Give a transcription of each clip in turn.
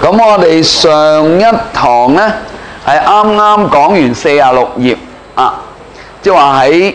咁我哋上一堂呢係啱啱講完46頁啊，即係話喺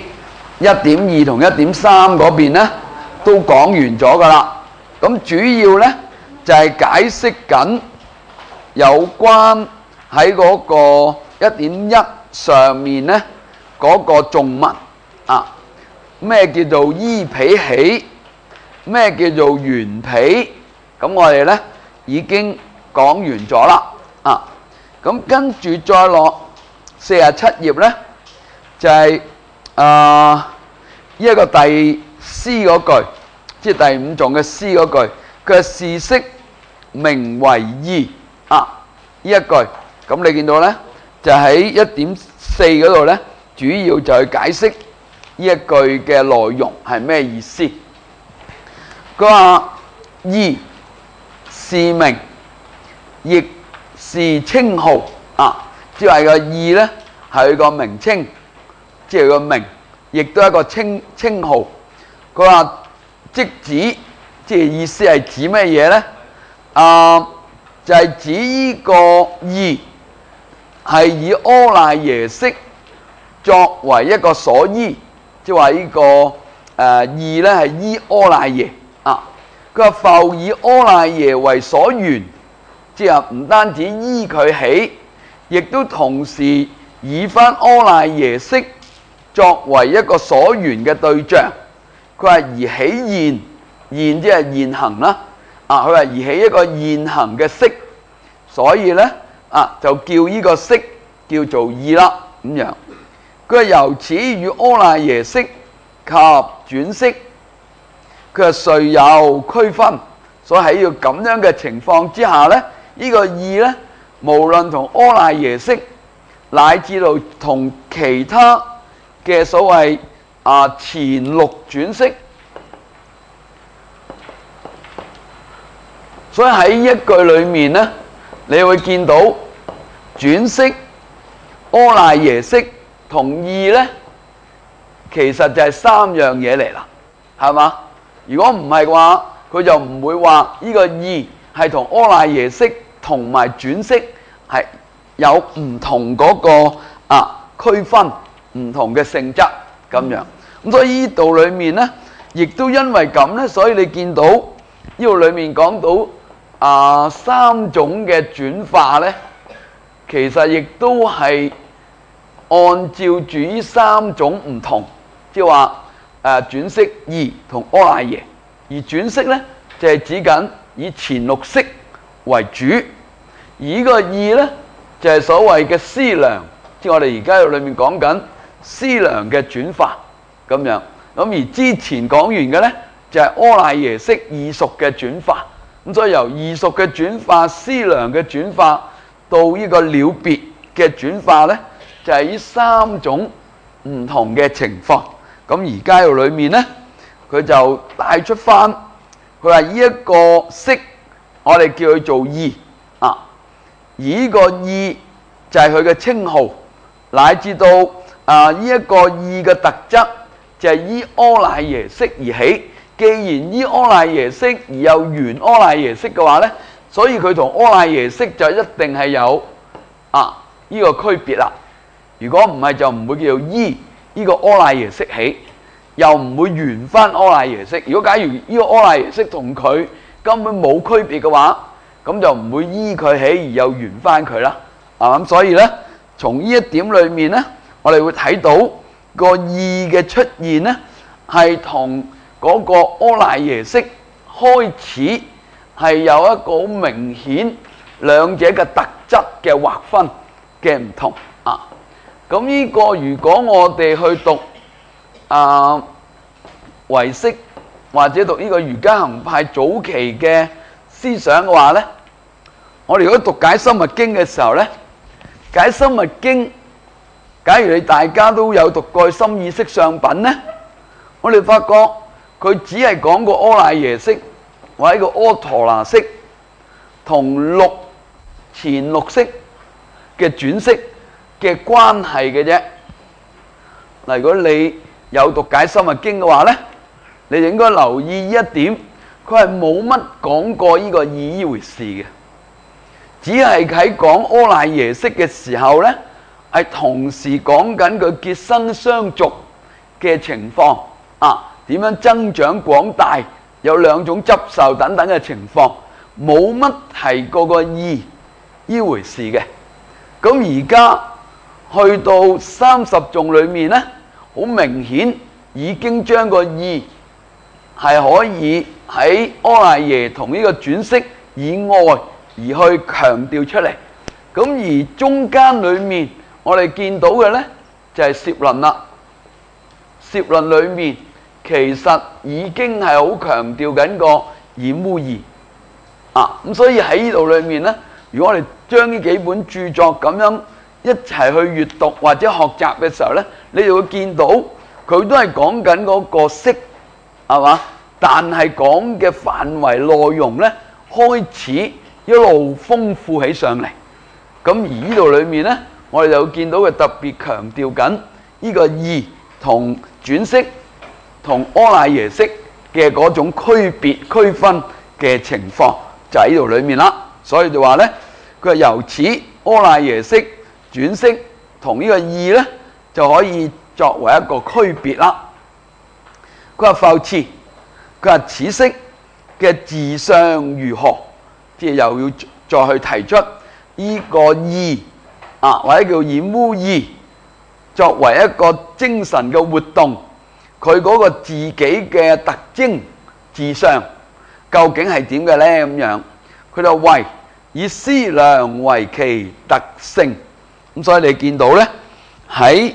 1.2同1.3嗰邊呢都講完咗噶啦。咁主要呢就係解釋緊有關喺嗰個1.1上面呢嗰個頌文啊，咩叫做依彼起，咩叫做緣彼，咁我哋呢已經講完咗啦啊。咁跟住再落47頁呢，就係呢一個第 C 嗰句，即係第五頌嘅 C 嗰句，佢係是識名為義啊，呢一句。咁你見到呢，就喺1.4嗰度呢，主要就係解釋呢一句嘅內容係咩意思。佢話義是名，亦是稱號啊，即係個義呢係佢個名稱，即係個名，亦都係一個稱號。佢話即指，即係意思係指咩嘢呢？就係指呢個義係以阿賴耶識作為一個所依，即係話呢個義呢係依阿賴耶啊。佢話復以阿賴耶為所緣，即係唔單止依佢起，亦都同時以翻阿賴耶識作為一個所緣嘅對象。佢話而起現，現即係現行啦。佢話而起一個現行嘅識，所以呢就叫呢個識叫做義啦。咁樣，佢話由此與阿賴耶識及轉識，佢話遂有區分。所以喺要咁樣嘅情況之下呢，呢個義呢，無論同阿賴耶識乃至到同其他嘅所謂前六轉識，所以喺一句裏面呢，你會見到轉識、阿賴耶識同義呢，其實就係三樣嘢嚟啦，係嘛？如果唔係嘅話，佢就唔會話呢個義係同阿賴耶識同埋轉識係有唔同嗰個區分，唔同嘅性質咁樣。咁所以呢度裏面呢，亦都因為咁呢，所以你見到呢度裏面講到三種嘅轉化呢，其實亦都係按照住呢三種唔同，即係話轉識義同阿賴耶。而轉識呢，就係指緊以前六識為主，而呢個義呢，就係所謂嘅思量，即係我哋而家喺裏面講緊思量嘅轉化咁樣。咁而之前講完嘅呢，就係阿賴耶識異熟嘅轉化。咁所以由異熟嘅轉化、思量嘅轉化到呢個了別嘅轉化呢，就係呢三種唔同嘅情況。咁而家喺裏面呢，佢就帶出翻，佢話呢一個識，我哋叫佢做義而呢個義就係佢嘅稱號，乃至到呢一個義嘅特質就係依阿賴耶識而起。既然依阿賴耶識而又緣阿賴耶識嘅話呢，所以佢同阿賴耶識就一定係有呢個區別啦。如果唔係就唔會叫做依呢個阿賴耶識起，又唔會緣翻阿賴耶識。如果假如呢個阿賴耶識同佢根本冇區別嘅話，咁就唔會依佢起而又緣翻佢啦。咁所以呢，從呢一點裏面呢，我哋會睇到個義嘅出現呢，係同嗰個阿賴耶識開始係有一個好明顯兩者嘅特質嘅劃分嘅唔同咁呢個如果我哋去讀唯識或者讀呢個瑜伽行派早期嘅思想嘅話呢，我哋如果讀解深密經嘅時候呢，解深密經，假如你大家都有讀過心意識相品呢，我哋發覺佢只係講過阿賴耶識或者個阿陀羅識同前六識嘅轉識嘅關係嘅啫。嗱，如果你有讀解深密經嘅話呢，你就應該留意呢一點，佢係冇乜講過呢個義呢回事嘅。 只係喺講阿賴耶識嘅時候呢，係同時講緊佢結生相續嘅情況啊，點樣增長廣大，有兩種執受等等嘅情況，冇乜提過個意呢回事嘅。咁而家去到30頌裏面呢，好明顯已經將個意係可以喺阿賴耶同呢個轉識以外而去強調出嚟。咁而中間裏面我哋見到嘅呢，就係攝論啦。攝論裏面其實已經係好強調緊個染污義啊。咁所以喺呢度裏面呢，如果我哋將呢幾本著作咁樣一齊去閱讀或者學習嘅時候呢，你就會見到佢都係講緊嗰個識，係嘛？但係講嘅範圍內容呢，開始一路豐富起上嚟。咁而呢度裏面呢，我哋就會見到佢特別強調緊呢個義同轉識同阿賴耶識嘅嗰種區別區分嘅情況，就喺呢度裏面啦。所以就話呢，佢係由此阿賴耶識轉識同呢個義呢，就可以作為一個區別啦。佢話復次，佢話此識嘅自相如何，即係又要再去提出呢個義啊，或者叫染污義，作為一個精神嘅活動，佢嗰個自己嘅特徵自相究竟係點嘅呢？咁樣佢就為以思量為其特性。咁所以你見到呢，喺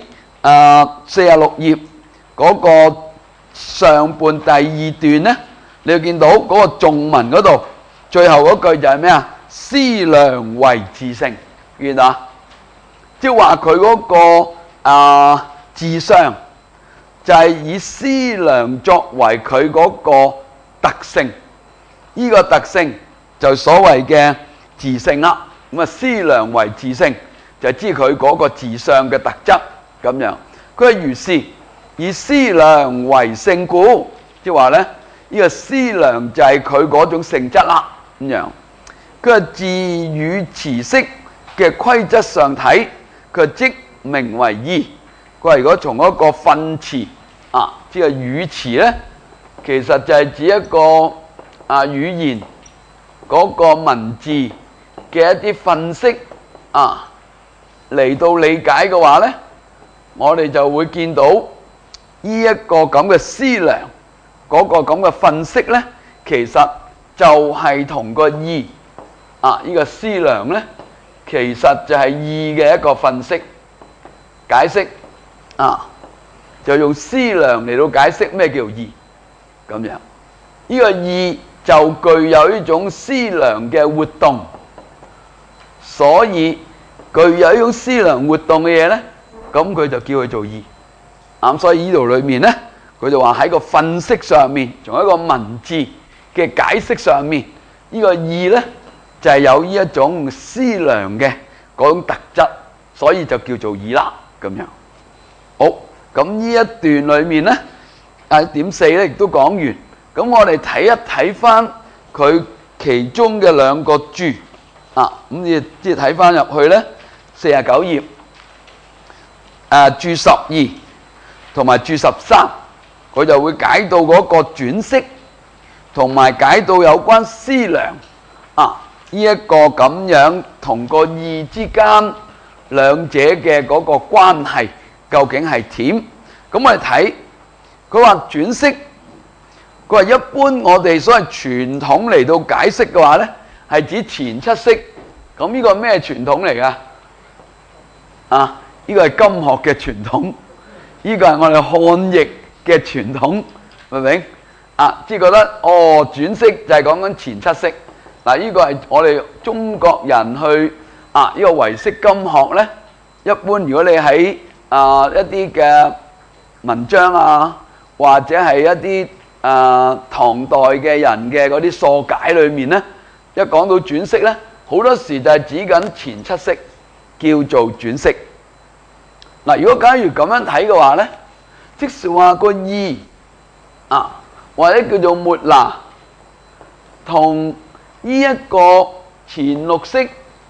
46頁嗰個上半第2段呢，你會見到嗰個頌文嗰度最後嗰句就係咩啊？思量為自性，見到啊？即係話佢嗰個自相就係以思量作為佢嗰個特性，呢個特性就所謂嘅自性啦。咁啊，思量為自性就知佢嗰個自相嘅特質咁樣。佢係如是以思量為性故，即係話咧，呢個思量就係佢嗰種性質啦咁樣。佢係自語詞識嘅規則上睇，佢即名為義。佢話如果從一個訓詞啊，即係語詞咧，其實就係指一個語言嗰個文字嘅一啲訓析啊，嚟到理解嘅話咧，我哋就會見到呢一個咁嘅思量嗰個咁嘅訓析咧，其實就係同個義呢個思量咧，其實就係義嘅一個訓析解釋就用思量嚟到解釋咩叫義咁樣。呢個義就具有呢種思量嘅活動，所以具有呢種思量活動嘅嘢咧，咁佢就叫佢做義。所以呢度裏面咧，佢就話喺個訓析上面，從一個文字嘅解釋上面，呢個義咧就係有呢一種思量嘅嗰種特質，所以就叫做義啦咁樣。好，咁呢一段裏面咧點4咧亦都講完。咁我哋睇一睇翻佢其中嘅2個注咁你即係睇翻入去咧49頁注12同埋注13，佢就會解到嗰個轉識，同埋解到有關思量呢一個咁樣同個義之間兩者嘅嗰個關係究竟係點？咁我哋睇佢話轉識，佢話一般我哋所謂傳統嚟到解釋嘅話咧，係指前7識。咁呢個咩傳統嚟㗎？呢個係今學嘅傳統，呢個係我哋漢譯嘅傳統，明唔明？即係覺得轉識就係講緊前7識。呢個係我哋中國人去呢個唯識今學咧，一般如果你喺一啲嘅文章或者係一啲唐代嘅人嘅嗰啲疏解裏面咧，一講到轉識咧，好多時就係指緊前7識叫做轉識。如果假如咁樣睇嘅話咧，即是話個義或者叫做末那，同呢一個前6識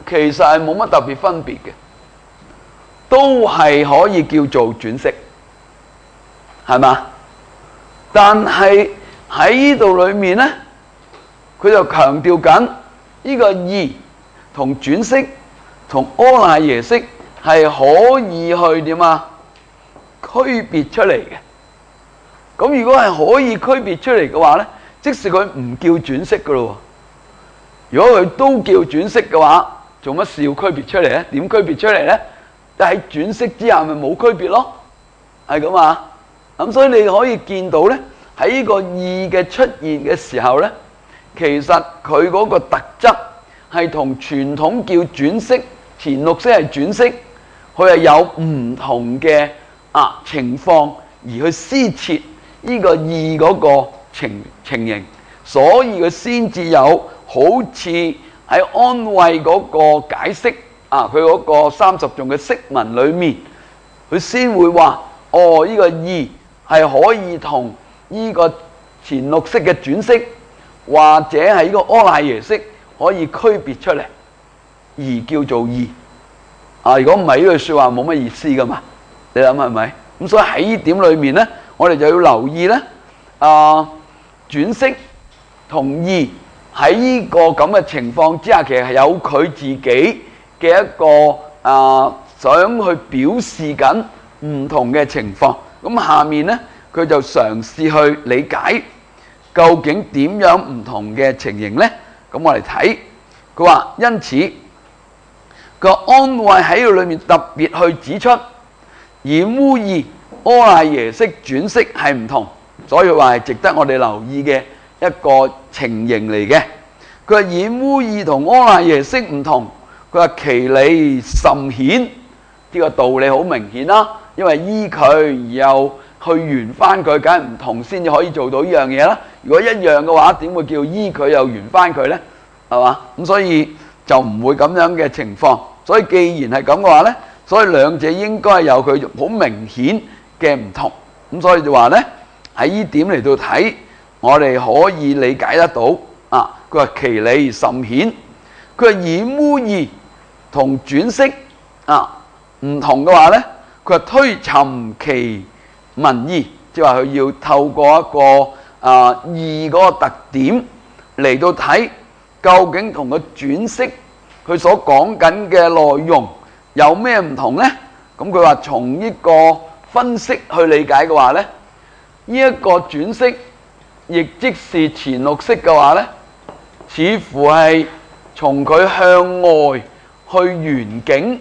其實係冇乜特別分別嘅，都係可以叫做轉識，係嘛？但係喺呢度裏面呢，佢就強調緊呢個義同轉識同阿賴耶識係可以去點啊？區別出嚟嘅。咁如果係可以區別出嚟嘅話呢，即使佢唔叫轉識噶咯。如果佢都叫轉識嘅話，做乜事要區別出嚟呢？點區別出嚟呢？但喺轉識之下咪冇區別咯，係咁啊。咁所以你可以見到呢，喺呢個義嘅出現嘅時候呢，其實佢嗰個特質係同傳統叫轉識、前六識係轉識，佢係有唔同嘅情況而去施設呢個義嗰個情形，所以佢先至有好似喺安慧嗰個解釋佢嗰個30頌嘅釋文裏面，佢先會話哦，呢個義係可以同呢個前六識嘅轉識，或者係呢個阿賴耶識可以區別出嚟，而叫做義。如果唔係呢句說話冇乜意思噶嘛？你諗係咪？咁所以喺呢點裏面呢，我哋就要留意呢，轉識同義喺呢個咁嘅情況之下，其實係有佢自己嘅一個想去表示緊唔同嘅情況。咁下面呢，佢就嘗試去理解究竟點樣唔同嘅情形呢？咁我哋睇，佢話因此個安慧喺度裏面特別去指出，染污義阿賴耶識轉識係唔同，所以話係值得我哋留意嘅一個情形嚟嘅。佢話染污義同阿賴耶識唔同，佢話其理甚顯，呢個道理好明顯啦。因為依佢而又去圓翻佢，梗係唔同先至可以做到呢樣嘢啦。如果一樣嘅話，點會叫依佢又圓翻佢呢？係嘛？咁所以就唔會咁樣嘅情況。所以既然係咁嘅話呢，所以兩者應該有佢好明顯嘅唔同。咁所以就話呢，喺呢點嚟到睇，我哋可以理解得到。佢話其理甚顯，佢話染污義同轉識唔同嘅話呢，佢話推尋其文義，即係話佢要透過一個義嗰個特點嚟到睇，究竟同個轉識佢所講緊嘅內容有咩唔同呢？咁佢話從呢個分析去理解嘅話呢，呢一個轉識亦即是前六識嘅話呢，似乎係從佢向外去緣境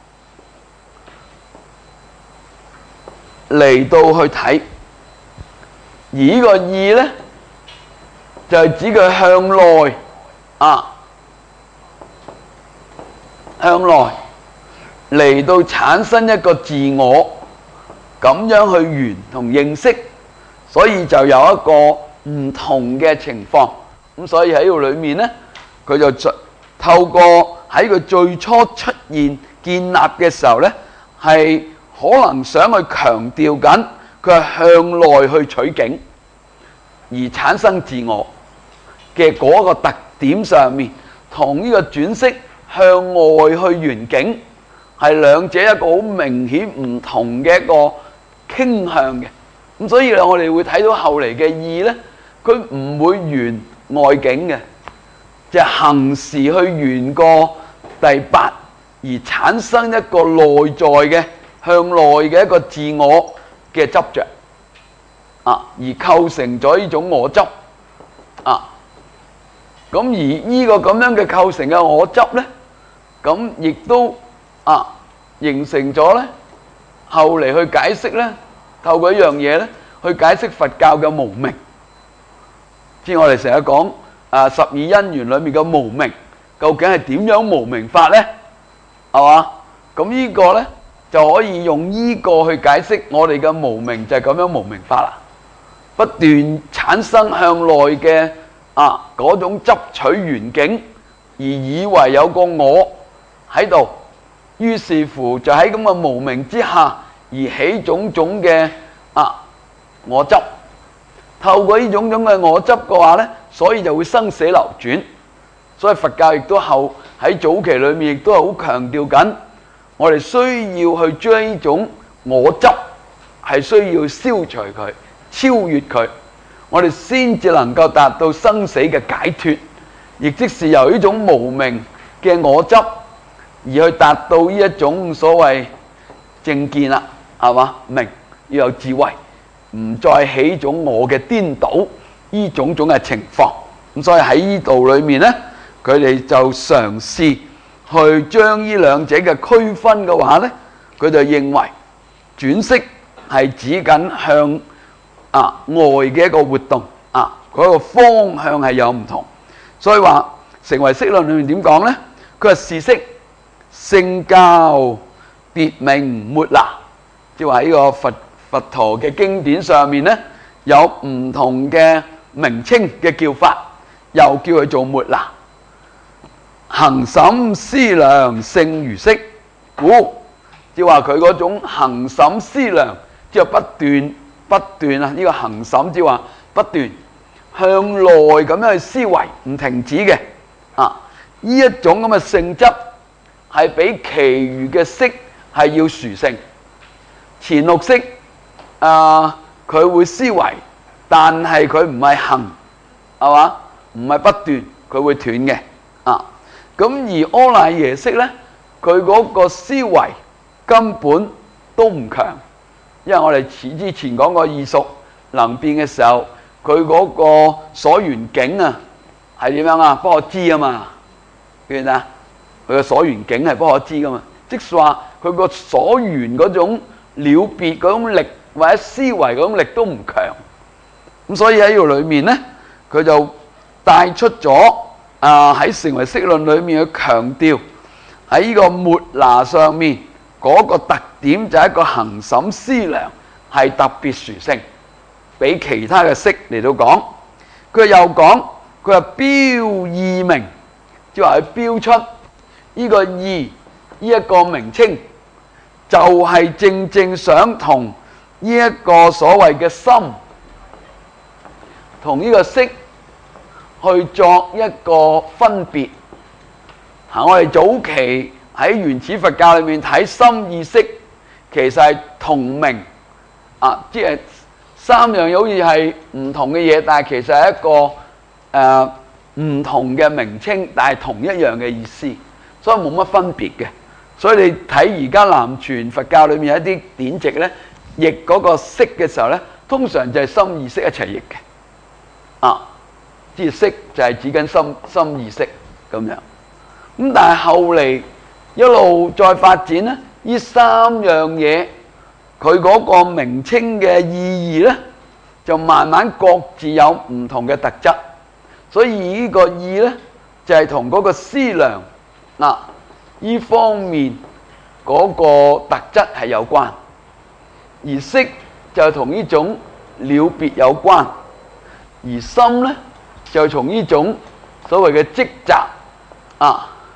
嚟到去睇，而呢個義呢，就係指佢向內向內嚟到產生一個自我，咁樣去緣同認識，所以就有一個唔同嘅情況。咁所以喺度裏面呢，佢就透過喺佢最初出現建立嘅時候呢，係可能想去強調緊佢係向內去取景而產生自我嘅嗰個特點上面，同呢個轉識向外去緣境係兩者一個好明顯唔同嘅一個傾向嘅。咁所以我哋會睇到後嚟嘅義呢，佢唔會緣外境嘅，就行時去緣過第八，而產生一個內在嘅向內嘅一個自我嘅執着而構成咗呢種我執咁而呢個咁樣嘅構成嘅我執呢，咁亦都形成咗呢，後嚟去解釋呢，透過一樣嘢呢，去解釋佛教嘅無明。即係我哋成日講十二因緣裏面嘅無明，究竟係點樣無明法呢？係嘛？咁呢個呢，就可以用呢個去解釋我哋嘅無明，就係咁樣無明法啦。不斷產生向內嘅嗰種執取緣境，而以為有個我喺度，於是乎就喺咁嘅無明之下而起種種嘅我執。透過呢種種嘅我執嘅話呢，所以就會生死流轉。所以佛教亦都後喺早期裏面亦都係好強調緊，我哋需要去將呢種我執係需要消除佢、超越佢，我哋先至能夠達到生死嘅解脫，亦即是由呢種無明嘅我執而去達到呢一種所謂正見啦，係嘛？明要有智慧，唔再起一種我嘅顛倒，呢種種嘅情況。咁所以喺呢度裏面呢，佢哋就嘗試去將呢兩者嘅區分嘅話呢，佢就認為轉識係指緊向外嘅一個活動嗰個方向係有唔同。所以話成唯識論裏面點講呢？佢話是識聖教別名末那，即係話呢個佛陀嘅經典上面呢，有唔同嘅名稱嘅叫法，又叫佢做末那。行審思量勝如識，故即係話佢嗰種行審思量，即係不斷呢個行審即係話不斷向內咁樣去思維，唔停止嘅呢一種咁嘅性質，係比其餘嘅識係要殊勝。前六識佢會思維，但係佢唔係行，係嘛？唔係不斷，佢會斷嘅咁而阿賴耶識呢，佢嗰個思維根本都唔強，因為我哋之前講過異熟能變嘅時候，佢嗰個所緣境係點樣啊？不可知啊嘛，記唔記得？佢嘅所緣境係不可知噶嘛，即係話佢個所緣嗰種了別嗰種力或者思維嗰種力都唔強。咁所以喺呢度裏面呢，佢就帶出咗喺成唯識論裏面去強調喺呢個末那上面嗰個特點，就係一個行審思量係特別殊勝，比其他嘅識嚟到講。佢又講，佢話標意名，即係話佢標出呢個意呢一個名稱，就係正正想同呢一個所謂嘅心同呢個識去作一個分別。我哋早期喺原始佛教裏面睇心意識，其實係同名即係三樣嘢好似係唔同嘅嘢，但係其實係一個唔同嘅名稱，但係同一樣嘅意思，所以冇乜分別嘅。所以你睇而家南傳佛教裏面有一啲典籍呢，譯嗰個識嘅時候呢，通常就係心意識一齊譯嘅即係識就係指緊心意識咁樣。咁但係後嚟一路再發展呢，呢三樣嘢佢嗰個名稱嘅意義呢，就慢慢各自有唔同嘅特質。所以呢個意呢，就係同嗰個思量呢方面嗰個特質係有關，而識就同呢種了別有關，而心呢，就從呢種所謂嘅積集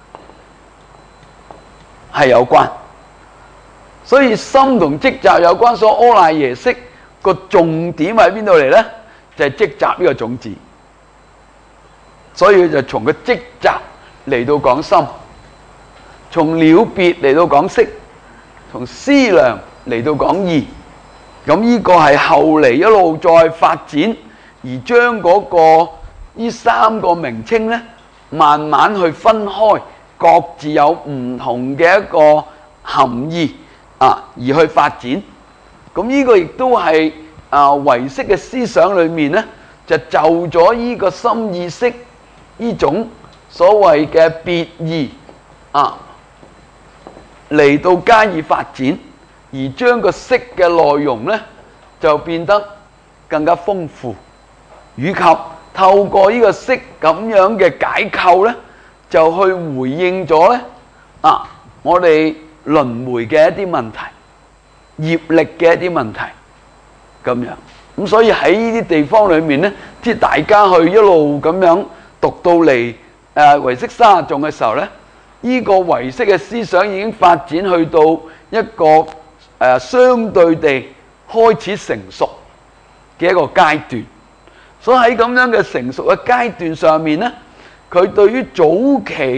係有關。所以心同積集有關，所以阿賴耶識個重點喺邊度嚟呢？就係積集呢個種子。所以佢就從個積集嚟到講心，從了別嚟到講識，從思量嚟到講意。咁呢個係後嚟一路再發展，而將嗰個呢三個名稱呢，慢慢去分開，各自有唔同嘅一個含義而去發展。咁呢個亦都係唯識嘅思想裏面呢，就咗呢個心意識呢種所謂嘅別義嚟到加以發展，而將個識嘅內容呢，就變得更加豐富，以及透過呢個識咁樣嘅解構呢，就去回應咗呢我哋輪迴嘅一啲問題、業力嘅一啲問題咁樣。咁所以喺呢啲地方裏面呢，即係大家去一路咁樣讀到嚟唯識30頌嘅時候呢，呢個唯識嘅思想已經發展去到一個相對地開始成熟嘅一個階段。所以喺咁樣嘅成熟嘅階段上面呢，佢對於早期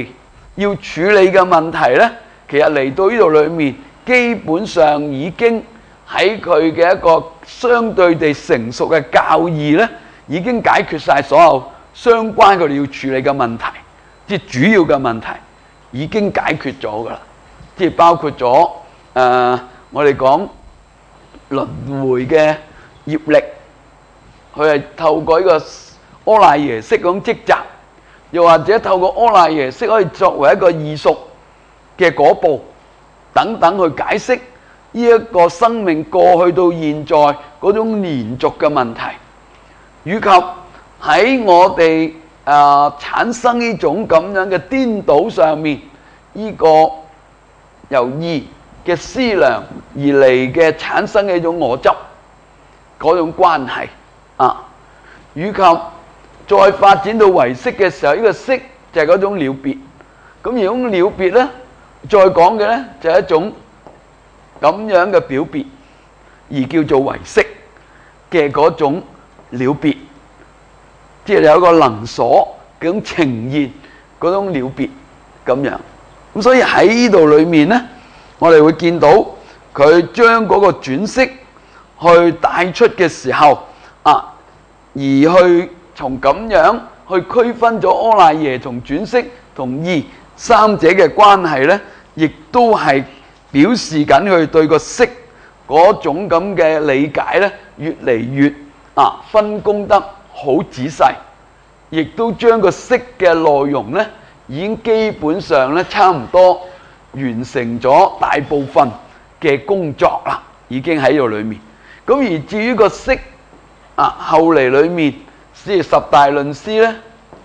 要處理嘅問題呢，其實嚟到呢度裏面，基本上已經喺佢嘅一個相對地成熟嘅教義呢，已經解決晒所有相關佢哋要處理嘅問題，即係主要嘅問題已經解決咗㗎啦。即係包括咗我哋講輪迴嘅業力，佢係透過呢個阿賴耶識嗰種積集，又或者透過阿賴耶識可以作為一個異熟嘅果報等等去解釋呢一個生命過去到現在嗰種連續嘅問題，以及喺我哋產生呢種咁樣嘅顛倒上面，呢個由意嘅思量而嚟嘅產生嘅一種我執嗰種關係以及再發展到唯識嘅時候，呢個識就係嗰種了別。咁而種了別呢，再講嘅呢，就係一種咁樣嘅表別，而叫做唯識嘅嗰種了別，即係有一個能所嗰種呈現嗰種了別咁樣。咁所以喺呢度裏面呢，我哋會見到佢將嗰個轉識去帶出嘅時候而去從咁樣去區分咗阿賴耶同轉識同意三者嘅關係呢，亦都係表示緊佢對個識嗰種咁嘅理解呢，越嚟越分工得好仔細，亦都將個識嘅內容呢，已經基本上呢差唔多完成咗大部分嘅工作啦，已經喺度裏面。咁而至於個識後嚟裏面，即係十大論師呢，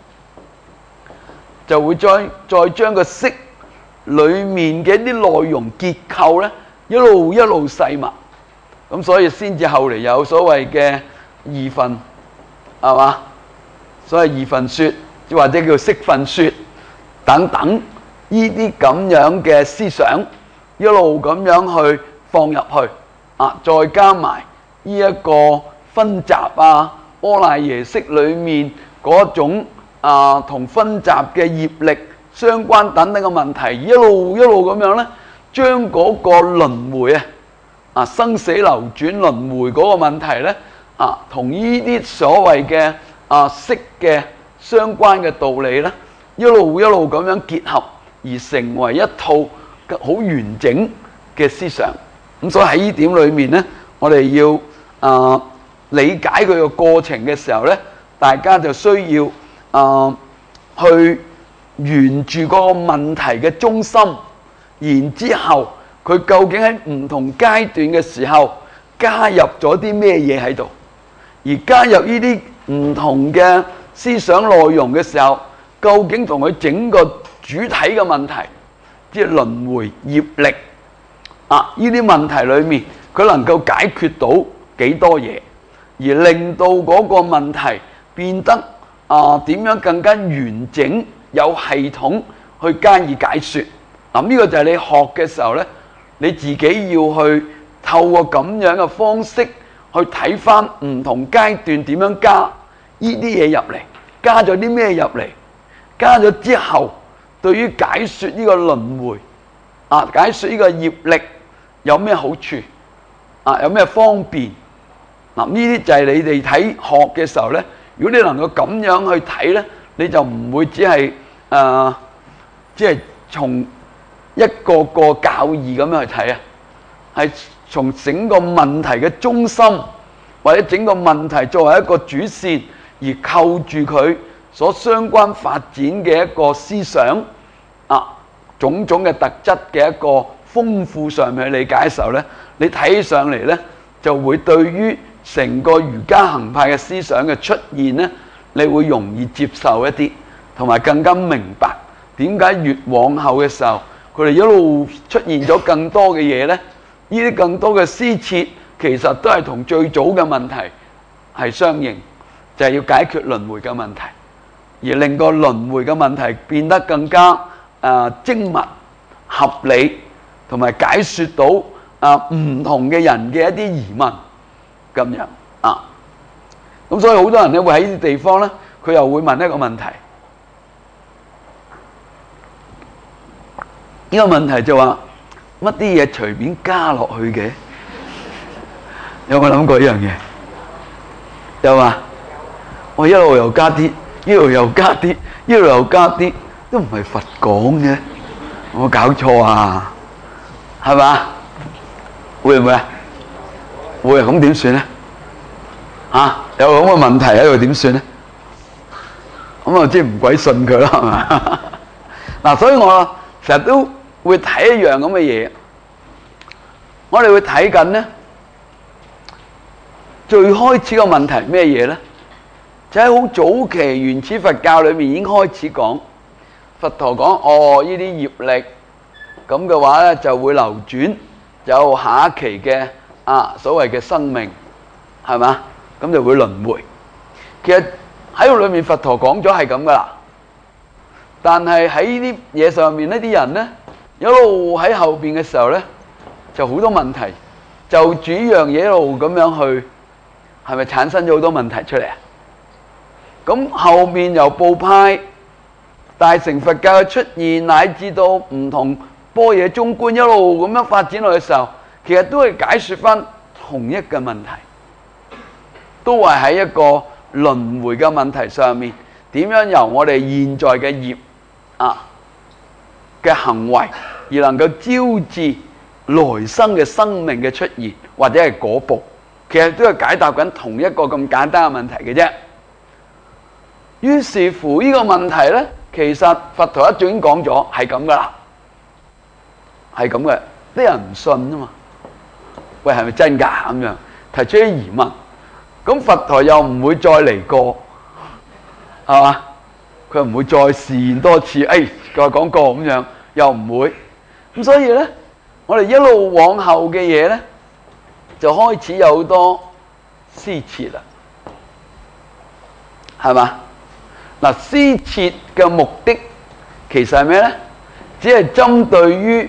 就會再將個識裏面嘅一啲內容結構呢，一路細密，咁所以先至後嚟有所謂嘅二分，係嘛？所謂二分說，或者叫識分說等等呢啲咁樣嘅思想，一路咁樣去放入去再加埋呢一個分集阿賴耶識裏面嗰種同分集嘅業力相關等等嘅問題，一路咁樣呢，將嗰個輪迴生死流轉輪迴嗰個問題呢，同呢啲所謂嘅識嘅相關嘅道理呢，一路咁樣結合，而成為一套好完整嘅思想。咁所以喺呢點裏面呢，我哋要理解佢個過程嘅時候呢，大家就需要去沿住嗰個問題嘅中心，然之後佢究竟喺唔同階段嘅時候加入咗啲咩嘢喺度，而加入呢啲唔同嘅思想內容嘅時候，究竟同佢整個主體嘅問題，即係輪迴業力呢啲問題裏面，佢能夠解決到幾多嘢，而令到嗰個問題變得點樣更加完整有系統去加以解說。呢個就係你學嘅時候呢，你自己要去透過咁樣嘅方式去睇翻唔同階段點樣加呢啲嘢入嚟，加咗啲咩入嚟，加咗之後對於解說呢個輪迴解說呢個業力有咩好處有咩方便。呢啲就係你哋睇學嘅時候呢，如果你能夠咁樣去睇呢，你就唔會只係即係從一個個教義咁樣去睇係從整個問題嘅中心，或者整個問題作為一個主線而扣住佢所相關發展嘅一個思想種種嘅特質嘅一個豐富上面去理解嘅時候呢，你睇起上嚟呢，就會對於成個瑜伽行派嘅思想嘅出現呢，你會容易接受一啲，同埋更加明白點解越往後嘅時候，佢哋一路出現咗更多嘅嘢呢。呢啲更多嘅施設其實都係同最早嘅問題係相應，就係要解決輪迴嘅問題，而令個輪迴嘅問題變得更加精密、合理，同埋解說到唔同嘅人嘅一啲疑問咁樣咁所以好多人咧會喺呢啲地方咧，佢又會問一個問題， 呢個問題就話乜啲嘢隨便加落去嘅？有冇諗過呢樣嘢？有嘛？我一路又加啲，一路又加啲，一路又加啲，都唔係佛講嘅，有冇搞錯啊？係嘛？會唔會啊？會啊？咁點算咧？嚇，有咁嘅問題喺度點算咧？咁啊，即係唔鬼信佢啦，係嘛？嗱，所以我成日都會睇一樣咁嘅嘢，我哋會睇緊咧。最開始個問題係咩嘢咧？就喺好早期原始佛教裏面已經開始講，佛陀講呢啲業力咁嘅話咧就會流轉，有下一期嘅所謂嘅生命係嘛？咁就會輪迴。其實喺度裏面佛陀講咗係咁噶啦，但係喺呢啲嘢上面呢啲人咧一路喺後邊嘅時候咧就好多問題，就住呢樣嘢一路咁樣去。係咪產生咗好多問題出嚟啊？咁後面由部派、大乘佛教嘅出現，乃至到唔同般若中觀一路咁樣發展落去嘅時候，其實都係解說翻同一個問題，都係喺一個輪迴嘅問題上面，點樣由我哋現在嘅業嘅行為，而能夠招致來生嘅生命嘅出現，或者係果報。其實都係解答緊同一個咁簡單嘅問題嘅啫。於是乎呢個問題呢，其實佛陀一早已經講咗係咁噶啦，係咁嘅。啲人唔信啊嘛，喂，係咪真㗎咁樣提出啲疑問？咁佛陀又唔會再嚟過，係嘛？佢唔會再示現多次，再講過咁樣，又唔會。咁所以呢，我哋一路往後嘅嘢呢，就開始有好多施設啦，係嘛？嗱，施設嘅目的其實係咩咧？只係針對於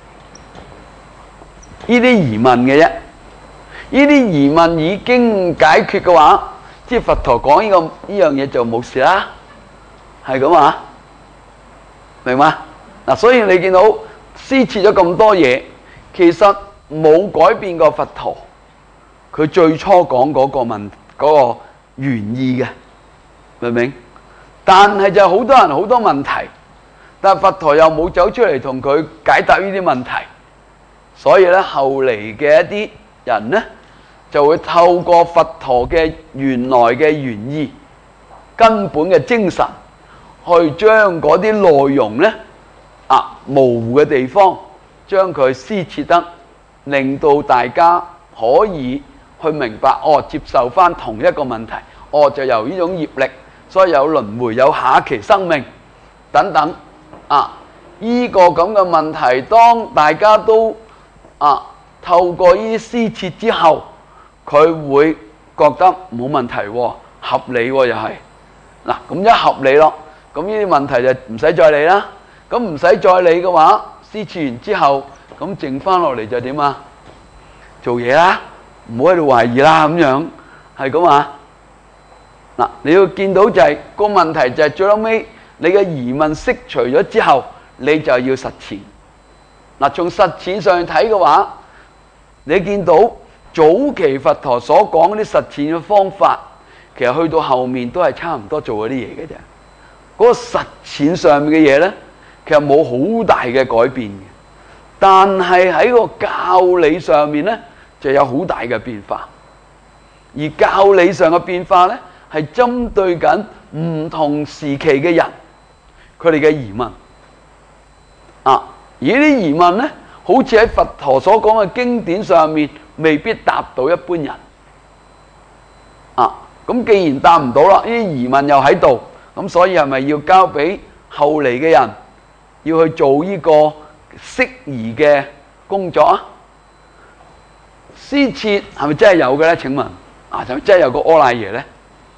呢啲疑問嘅啫。呢啲疑問已經解決嘅話，即係佛陀講呢樣嘢就冇事啦，係咁啊？明嘛？嗱，所以你見到施設咗咁多嘢，其實冇改變過佛陀佢最初講嗰個原意嘅，明唔明？但係就好多人好多問題，但係佛陀又冇走出嚟同佢解答呢啲問題，所以咧後嚟嘅一啲人咧就會透過佛陀嘅原來嘅原意、根本嘅精神，去將嗰啲內容咧模糊嘅地方，將佢施設得，令到大家可以去明白，接受翻同一個問題，就由呢種業力，所以有輪迴，有下一期生命等等，呢個咁嘅問題，當大家都透過呢啲施設之後，佢會覺得冇問題，合理又係嗱，咁一合理咯，咁呢啲問題就唔使再理啦。咁唔使再理嘅話，施設完之後，咁剩翻落嚟就點啊？做嘢啦，唔好喺度懷疑啦，咁樣係咁啊！嗱，你要見到就係個問題就係最後尾，你嘅疑問釋除咗之後，你就要實踐。嗱，從實踐上去睇嘅話，你見到早期佛陀所講嗰啲實踐嘅方法，其實去到後面都係差唔多做嗰啲嘢嘅啫。嗰個實踐上面嘅嘢咧，其實冇好大嘅改變嘅，但係喺個教理上面咧就有好大嘅變化。而教理上嘅變化咧，係針對緊唔同時期嘅人，佢哋嘅疑問。而呢啲疑問咧，好似喺佛陀所講嘅經典上面，未必答到一般人。咁既然答唔到啦，呢啲疑問又喺度，咁所以係咪要交俾後嚟嘅人？要去做呢個適宜嘅工作啊？施設係咪真係有嘅咧？請問就真係有個阿賴耶咧？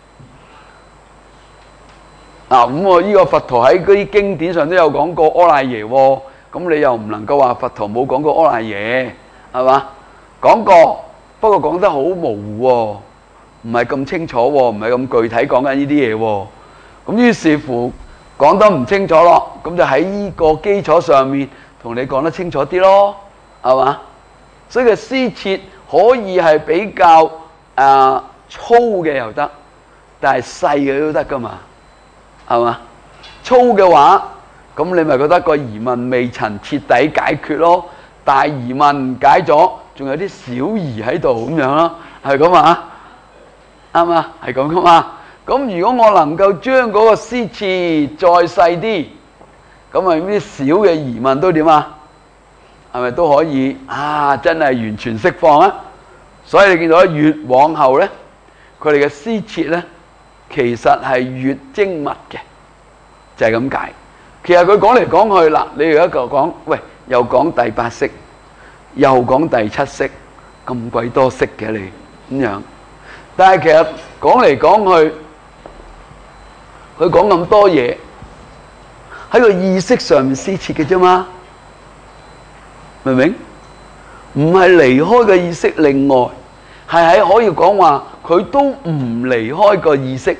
咁我呢個佛陀喺嗰啲經典上都有講過阿賴耶喎，咁你又唔能夠話佛陀冇講過阿賴耶，係嘛？講過，不過講得好模糊喎，唔係咁清楚喎，唔係咁具體講緊呢啲嘢喎。咁於是乎講得唔清楚咯，咁就喺呢個基礎上面同你講得清楚啲咯，係嘛？所以個施設可以係比較粗嘅又得，但係細嘅都得噶嘛，係嘛？粗嘅話，咁你咪覺得個疑問未曾徹底解決咯。大疑問解咗，仲有啲小疑喺度咁樣咯，係咁啊？啱啊，係咁噶嘛？咁如果我能夠將嗰個施設再細啲，咁咪啲小嘅疑問都點啊？係咪都可以啊？真係完全釋放啊！所以你見到越往後咧，佢哋嘅施設咧，其實係越精密嘅，就係咁解。其實佢講嚟講去嗱，你而家講，喂，又講第八式，又講第七式，咁鬼多式嘅你咁樣。但係其實講嚟講去，佢講咁多嘢，喺個意識上面施設嘅啫嘛，明唔明？唔係離開個意識，另外係喺可以講話，佢都唔離開個意識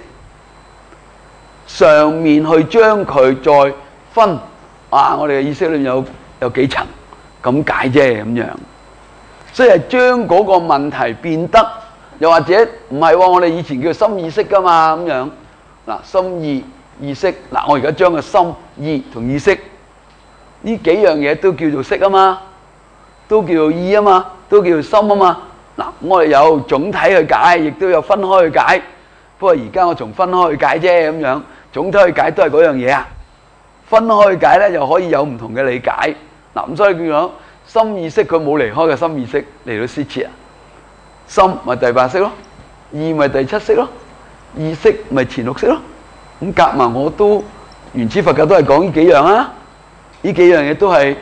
上面去將佢再分。我哋嘅意識裏面有幾層咁解啫，咁樣。所以係將嗰個問題變得，又或者唔係喎，我哋以前叫心意識噶嘛，咁樣。嗱，心意識，嗱，我而家將個心意同意識呢幾樣嘢都叫做識啊嘛，都叫做意啊嘛，都叫做心啊嘛。嗱，我哋有總體去解，亦都有分開去解。不過而家我從分開去解啫，咁樣總體去解都係嗰樣嘢啊。分開去解咧，又可以有唔同嘅理解。嗱，咁所以叫做心意識，佢冇離開嘅心意識嚟到施設啊。心咪第八識咯，意咪第七識咯，意識咪前六識咯。咁夾埋我都原始佛教都係講呢幾樣啊，呢幾樣嘢都係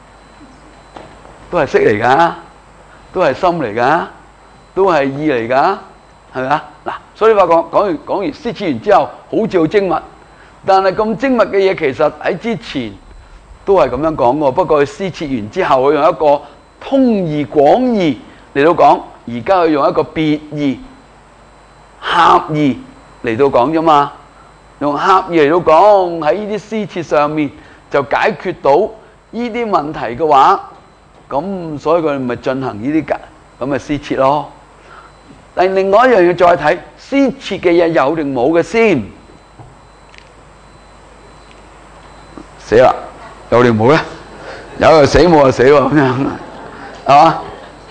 識嚟㗎，都係心嚟㗎，都係意嚟㗎，係咪啊？嗱，所以話講完施設完之後，好似好精密，但係咁精密嘅嘢其實喺之前都係咁樣講過，不過佢施設完之後，佢用一個通義廣義嚟到講，而家佢用一個別義狹義嚟到講啫嘛。用狹義嚟到講，喺呢啲施設上面就解決到呢啲問題嘅話，咁所以佢咪進行呢啲咁嘅施設咯。但另外一樣嘢再睇施設嘅嘢有定冇嘅先，死啦！有定冇咧？有就死，冇就死喎，咁樣係嘛？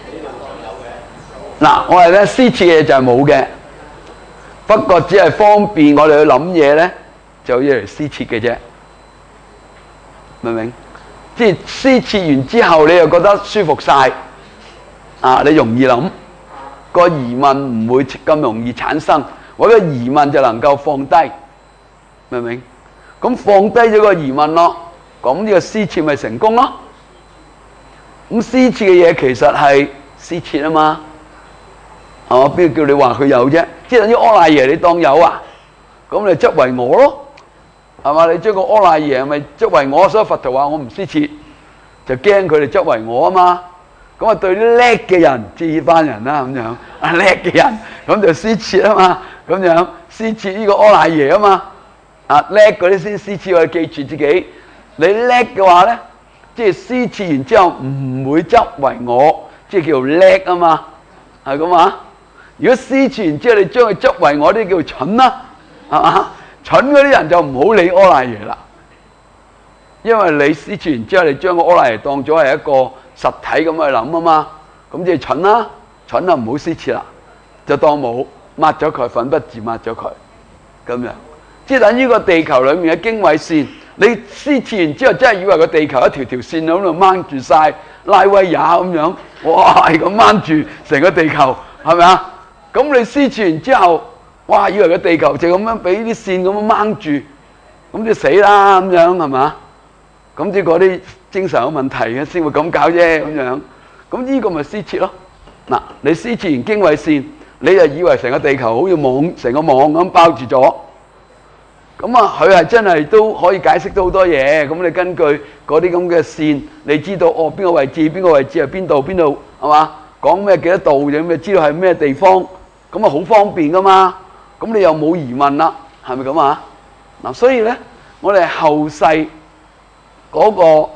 嗱，我哋咧施設嘅嘢就係冇嘅。不過只係方便我哋去諗嘢咧，就要嚟施設嘅啫，明唔明？即係施設完之後，你又覺得舒服晒，你容易諗，個疑問唔會咁容易產生，我個疑問就能夠放低，明唔明？咁放低咗個疑問咯，咁呢個施設咪成功咯？咁施設嘅嘢其實係施設啊嘛。係嘛？邊個叫你話佢有啫？即係等於阿賴耶，你當有啊？咁你執為我咯，係嘛？你將個阿賴耶咪執為我，所以佛陀話我唔施設，就驚佢哋執為我啊嘛。咁啊對啲叻嘅人，即係呢班人啦咁樣，叻嘅人咁就施設啊嘛，咁樣施設呢個阿賴耶啊嘛。叻嗰啲先施設，我哋記住自己。你叻嘅話咧，即係施設完之後唔會執為我，即係叫做叻啊嘛，係咁啊。如果施設完之後，你將佢執為我啲叫蠢啦，係嘛？蠢嗰啲人就唔好理阿賴耶啦，因為你施設完之後，你將個阿賴耶當咗係一個實體咁去諗啊嘛，咁即係蠢啦，蠢啊唔好施設啦，就當冇抹咗佢，粉筆字抹咗佢，咁樣即係等於個地球裡面嘅經緯線，你施設完之後，真係以為個地球一條條線喺度掹住晒拉威亞咁樣，哇係咁掹住成個地球，係咪啊？咁你施設完之後，哇！以為個地球就咁樣俾啲線咁樣掹住，咁就死啦咁樣係嘛？咁即係嗰啲精神有問題嘅先會咁搞啫咁樣。咁呢個咪施設咯。嗱，你施設完經緯線，你就以為成個地球好似網，成個網咁包住咗。咁啊，佢係真係都可以解釋到好多嘢。咁你根據嗰啲咁嘅線，你知道哦邊個位置係邊度係嘛？講咩幾多度就咁，你知道係咩地方。咁啊好方便噶嘛，咁你又冇疑問啦，係咪咁啊？嗱，所以咧，我哋後世嗰個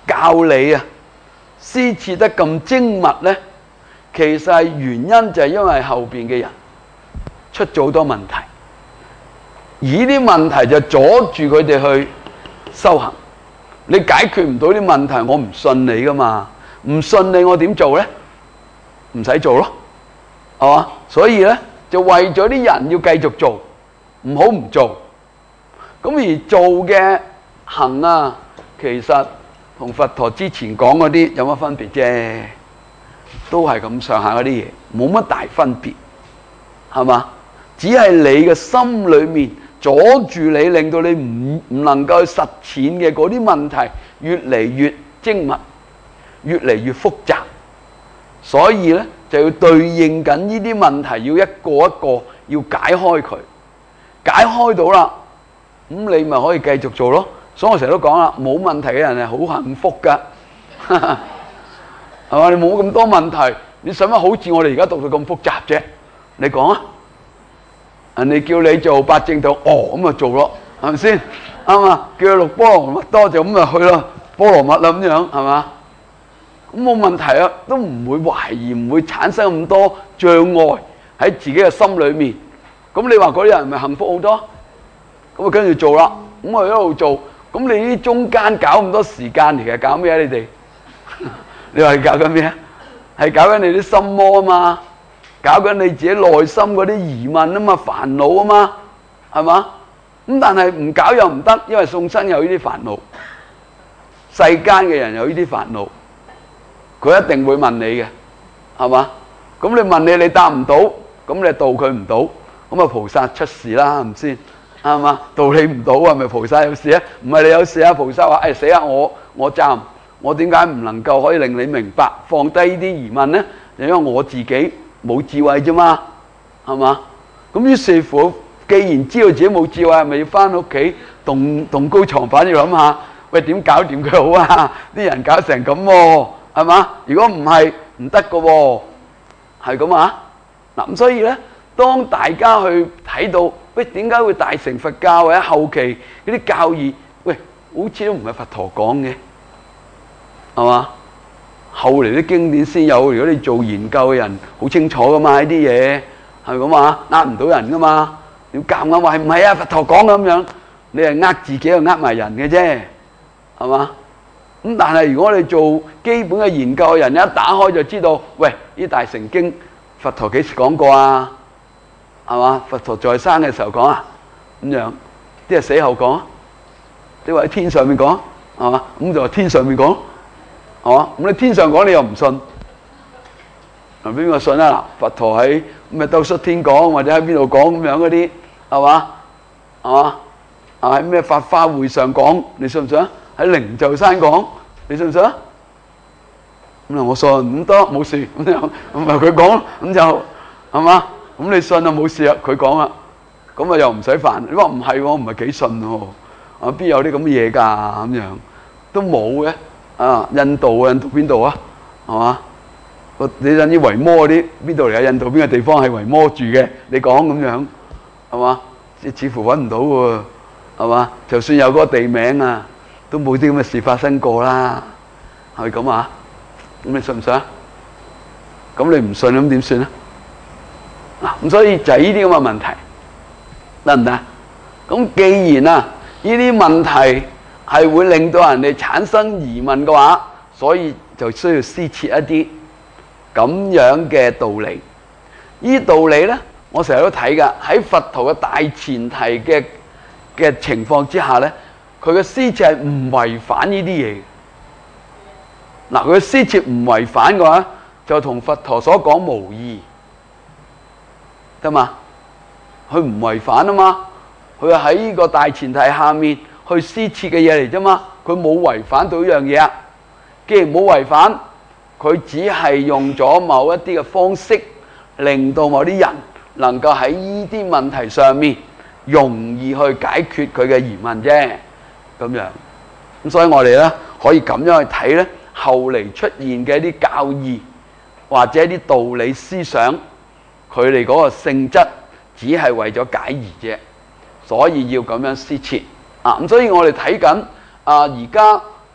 教理啊，施設得咁精密呢，其實係原因就係因為後邊嘅人出咗好多問題，而呢啲問題就阻住佢哋去修行。你解決唔到啲問題，我唔信你噶嘛，唔信你我點做呢？唔使做咯，係嘛？所以呢，就為咗啲人要繼續做，唔好唔做。咁而做嘅行啊，其實同佛陀之前講嗰啲有乜分別啫？都係咁上下嗰啲嘢，冇乜大分別，係嘛？只係你嘅心裏面阻住你，令到你唔能夠實踐嘅嗰啲問題越嚟越精密，越嚟越複雜。所以呢，就要對應緊呢啲問題，要一個一個要解開佢，解開到啦，咁你咪可以繼續做咯。所以我成日都講啦，冇問題嘅人係好幸福噶，係嘛？你冇咁多問題，你使乜好似我哋而家讀到咁複雜啫？你講啊，人哋叫你做八正道，哦咁啊做咯，係咪先？啱啊，叫你錄波羅蜜多就咁啊去咯，波羅蜜啦咁樣，係嘛？咁冇問題啊，都唔會懷疑，唔會產生咁多障礙喺自己嘅心裏面。咁你話嗰啲人咪幸福好多？咁啊跟住做啦，咁我一路做。咁你呢啲中間搞咁多時間，其實搞咩啊？你哋你話係搞緊咩啊？係搞緊你啲心魔啊嘛，搞緊你自己內心嗰啲疑問啊嘛，煩惱啊嘛，係嘛？咁但係唔搞又唔得，因為眾生有呢啲煩惱，世間嘅人有呢啲煩惱，佢一定會問你嘅，係嘛？咁你問你，你答唔到，咁你導佢唔到，咁啊菩薩出事啦，係咪先？啱嘛？道理唔到係咪菩薩有事啊？唔係你有事啊？菩薩話：死啊！我站，我點解唔能夠可以令你明白，放低呢啲疑問呢？因為我自己冇智慧啫嘛，係嘛？咁於是乎，既然知道自己冇智慧，係咪要翻屋企動高床板要諗下？喂，點搞掂佢好啊？啲人搞成咁喎，係嘛？如果唔係唔得噶喎，係咁啊？嗱咁所以呢，當大家去睇到。喂，點解會大乘佛教或者後期嗰啲教義？喂，好似都唔係佛陀講嘅，係嘛？後嚟啲經典先有。如果你做研究嘅人，好清楚噶嘛？呢啲嘢係咁啊，呃唔到人噶嘛？要夾硬話係唔係啊？佛陀講咁樣，你係呃自己又呃埋人嘅啫，係嘛？咁但係如果你做基本嘅研究嘅人，一打開就知道，喂，呢大乘經佛陀幾時講過啊？係嘛？佛陀在生嘅時候講啊，咁樣啲係死後講，啲話喺天上面講，係嘛？咁就話天上面講，係嘛？咁你天上講你又唔信，嗱邊個信啊？嗱，佛陀喺咩兜率天講，或者喺邊度講咁樣嗰啲，係嘛？係嘛？啊喺咩法華會上講，你信唔信啊？喺靈鷲山講，你信唔信啊？咁啊我信，咁得冇事，咁樣咁咪佢講，咁就係嘛？咁你信啊冇事啊，佢講啊，咁啊又唔使煩。你話唔係喎，我唔係幾信喎，啊邊有啲咁嘅嘢㗎？咁樣都冇嘅。啊，印度啊，印度邊度啊？係嘛？你等於維摩嗰啲邊度嚟啊？印度邊個地方係維摩住嘅？你講咁樣係嘛？似乎揾唔到喎，係嘛？就算有嗰個地名啊，都冇啲咁嘅事發生過啦，係咪咁啊？咁你信唔信啊？咁你唔信咁點算啊？咁所以就係呢啲咁嘅問題，得唔得？咁既然啊，呢啲問題係會令到人哋產生疑問嘅話，所以就需要施設一啲咁樣嘅道理。呢啲道理呢，我成日都睇㗎，喺佛陀嘅大前提嘅情況之下呢，佢嘅施設係唔違反呢啲嘢。嗱，佢嘅施設唔違反嘅話，就同佛陀所講無異。得嘛？佢唔違反啊嘛，佢係喺呢個大前提下面去施設嘅嘢嚟啫嘛，佢冇違反到呢樣嘢啊。既然冇違反，佢只係用咗某一啲嘅方式，令到某啲人能夠喺呢啲問題上面容易去解決佢嘅疑問啫。咁樣，咁所以我哋咧可以咁樣去睇咧，後嚟出現嘅一啲教義或者一啲道理思想。佢哋嗰個性質只係為咗解疑啫，所以要咁樣施設啊！咁所以我哋睇緊而家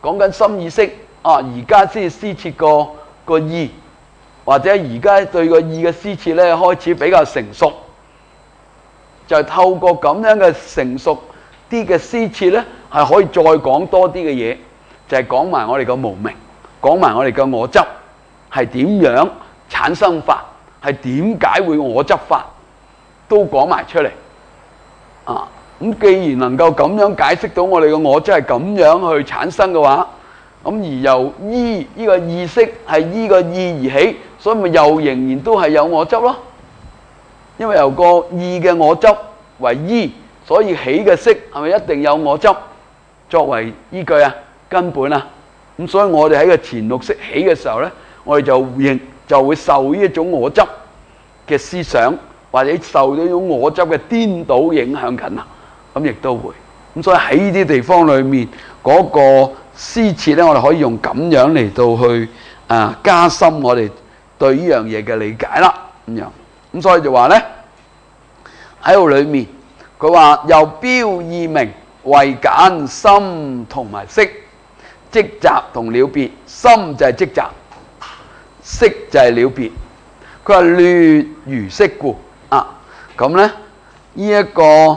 講緊心意識而家先施設個意，或者而家對個意嘅施設咧開始比較成熟，就係透過咁樣嘅成熟啲嘅施設咧，係可以再講多啲嘅嘢，就係講埋我哋嘅無明，講埋我哋嘅我執係點樣產生法，係點解會我執法，都講埋出嚟咁既然能夠咁樣解釋到我哋嘅我執係咁樣去產生嘅話，咁而由依呢個意識係依個意而起，所以咪又仍然都係有我執咯。因為由個意嘅我執為依，所以起嘅識係咪一定有我執作為依據啊？根本啊？咁所以我哋喺個前六識起嘅時候咧，我哋就會受呢一種我執嘅思想，或者受到呢種我執嘅顛倒影響緊啊。咁亦都會。咁所以喺呢啲地方裏面嗰個施設咧，我哋可以用咁樣嚟到去加深我哋對呢樣嘢嘅理解啦。咁樣，咁所以就話咧喺度裏面，佢話又標意明為簡心同埋識，積集同了別，心就係積集，識就係了別。佢話劣如識故咁咧呢一個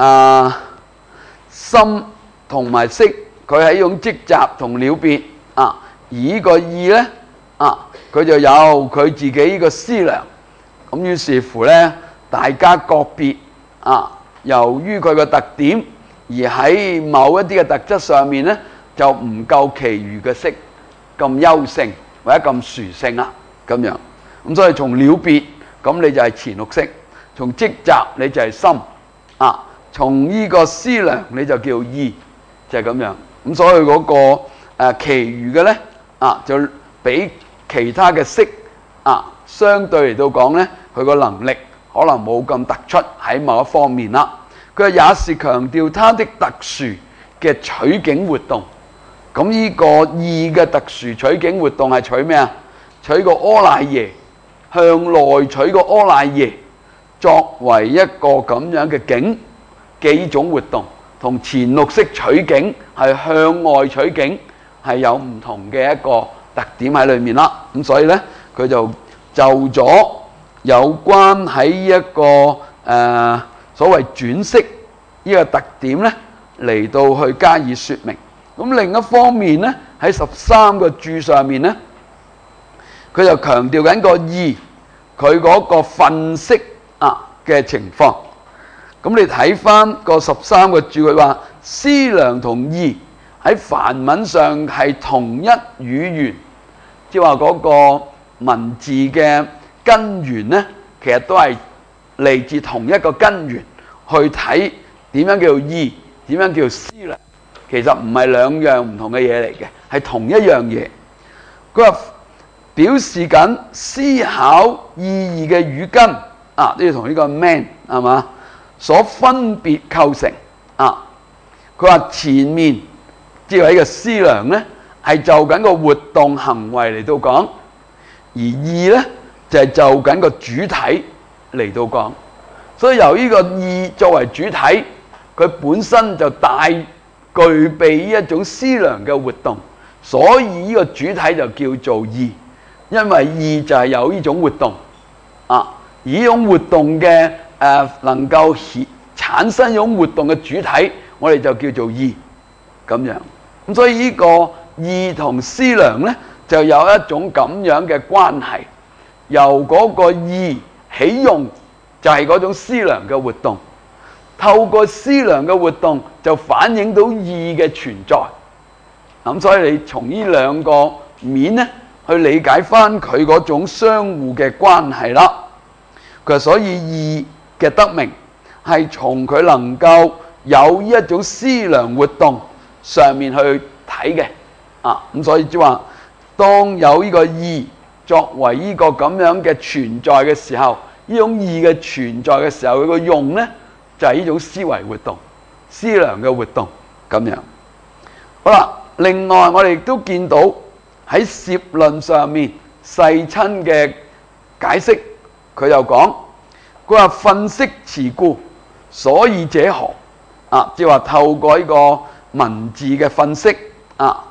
心同埋識，佢係一種積集同了別而呢個意咧佢就有佢自己呢個思量。咁於是乎咧，大家個別由於佢個特點而喺某一啲嘅特質上面咧，就唔夠其餘嘅識咁優勝或者咁殊勝啦咁樣。咁所以從了別，咁你就係前六識；從積集你就係心從呢個思量你就叫意，就係咁樣。咁所以嗰個其餘嘅咧就比其他嘅識相對嚟到講咧，佢個能力可能冇咁突出喺某一方面啦。佢也是強調它的特殊嘅取境活動。咁呢個意嘅特殊取境活動係取咩啊？取個阿賴耶，向內取個阿賴耶作為一個咁樣嘅境嘅呢種活動，同前六識取境係向外取境係有唔同嘅一個特點喺裏面啦。咁所以咧，佢就咗有關喺一個所謂轉識呢個特點咧嚟到去加以說明。咁另一方面咧，喺13個注上面咧，佢就強調緊個意佢嗰個分析嘅情況。咁你睇翻個13個注，佢話思量同意喺梵文上係同一語源，即係話嗰個文字嘅根源咧，其實都係嚟自同一個根源去睇點樣叫做意，點樣叫做思量。其實唔係兩樣唔同嘅嘢嚟嘅，係同一樣嘢。佢話表示緊思考意義嘅語根都要同呢個 man 係嘛所分別構成佢話前面即係呢個思量咧，係就緊個活動行為嚟到講，而意咧就係就緊個主體嚟到講。所以由呢個意作為主體，佢本身就大具備呢一種思量嘅活動，所以呢個主體就叫做意，因為意就係有呢種活動而呢種活動嘅能夠產生呢種活動嘅主體，我哋就叫做意咁樣。咁所以呢個意同思量咧，就有一種咁樣嘅關係，由嗰個意起用就係嗰種思量嘅活動。透過思量嘅活動就反映到意嘅存在。咁所以你從呢兩個面咧去理解翻佢嗰種相互嘅關係啦。佢話所以意嘅得名係從佢能夠有一種思量活動上面去睇嘅。咁所以即係話當有呢個意作為呢個咁樣嘅存在嘅時候，呢種意嘅存在嘅時候，佢個用咧就係呢種思維活動、思量嘅活動咁樣。好啦，另外我哋亦都見到喺攝論上面世親嘅解釋，佢又講，佢話分析持故，所以者何？即係話透過呢個文字嘅分析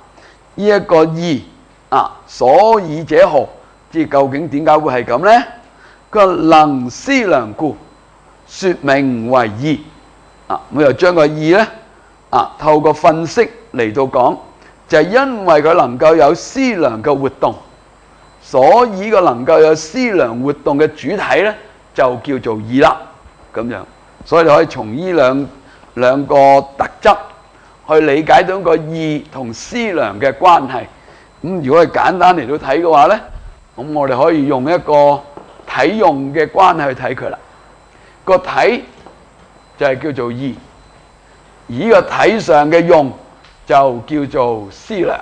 呢一個義啊，所以者何？即究竟點解會係咁呢？佢話能思量故，說名為義。我又將個義呢透過分析嚟到講，就係因為佢能夠有思量嘅活動，所以個能夠有思量活動嘅主體呢，就叫做義啦。咁樣，所以你可以從呢兩個特質去理解到個義同思量嘅關係。如果係簡單嚟到睇嘅話呢，咁我哋可以用一個體用嘅關係去睇佢啦。個體就係叫做義，而呢個體上嘅用就叫做思量。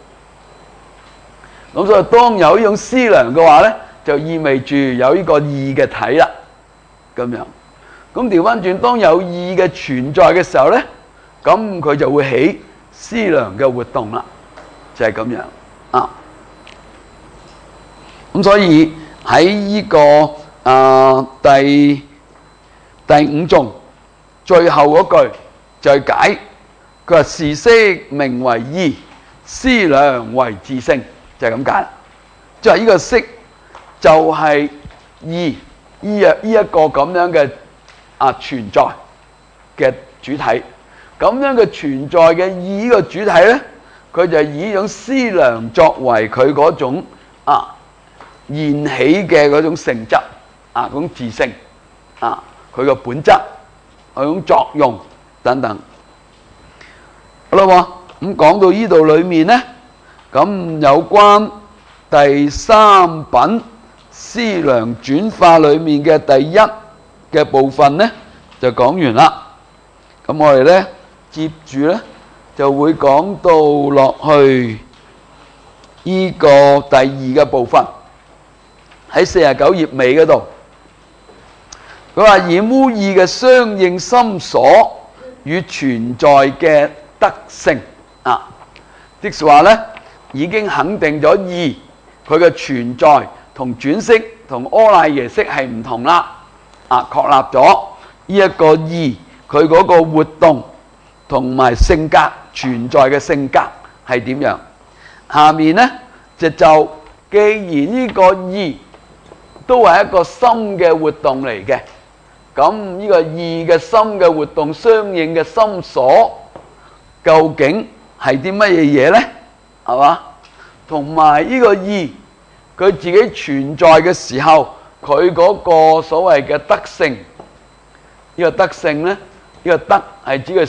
咁所以當有呢種思量嘅話呢，就意味住有呢個義嘅體啦。咁樣，咁調翻轉，當有義嘅存在嘅時候呢，咁佢就會起思量嘅活動啦，就係咁樣啊。咁所以喺呢個第五頌最後嗰句就係解，佢話是識名為義，思量為自性，就係咁解。即係呢個識就係義呢一個咁樣嘅存在嘅主體，咁樣嘅存在嘅義呢個主體咧，佢就以一種思量作為佢嗰種現起嘅嗰種性質嗰種自性佢個本質，嗰種作用等等。好啦喎，咁講到呢度裏面咧，咁有關第三品思量轉化裏面嘅第一嘅部分咧，就講完啦。咁我哋咧接住咧就會講到落去呢個第二嘅部分，喺49頁尾嗰度。佢話染污義嘅相應心所與存在嘅德性即是話咧已經肯定咗義佢嘅存在同轉識同阿賴耶識係唔同啦。確立咗呢一個義佢嗰個活動同埋性格存在嘅性格係點樣？下面呢，就既然呢個義都係一個心嘅活動嚟嘅，咁呢個義嘅心嘅活動相應嘅心所究竟係啲乜嘢嘢呢？係嘛？同埋呢個義佢自己存在嘅時候，佢嗰個所謂嘅德性，呢個德性呢，呢個德係指嘅